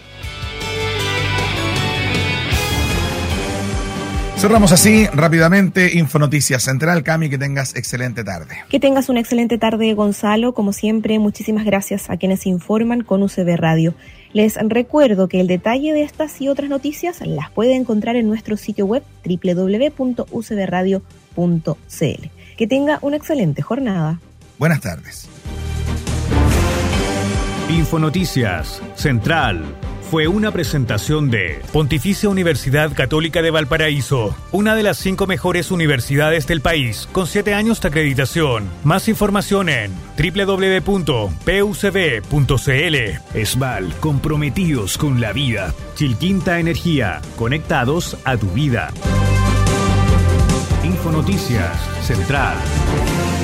Cerramos así rápidamente Infonoticias Central. Cami, que tengas excelente tarde. Que tengas una excelente tarde, Gonzalo. Como siempre, muchísimas gracias a quienes informan con U C B Radio. Les recuerdo que el detalle de estas y otras noticias las puede encontrar en nuestro sitio web doble u doble u doble u punto u c b radio punto c l. Que tenga una excelente jornada. Buenas tardes. Infonoticias Central fue una presentación de Pontificia Universidad Católica de Valparaíso, una de las cinco mejores universidades del país, con siete años de acreditación. Más información en doble u doble u doble u punto p u c b punto c l. Esval, comprometidos con la vida. Chilquinta Energía, conectados a tu vida. Infonoticias Central.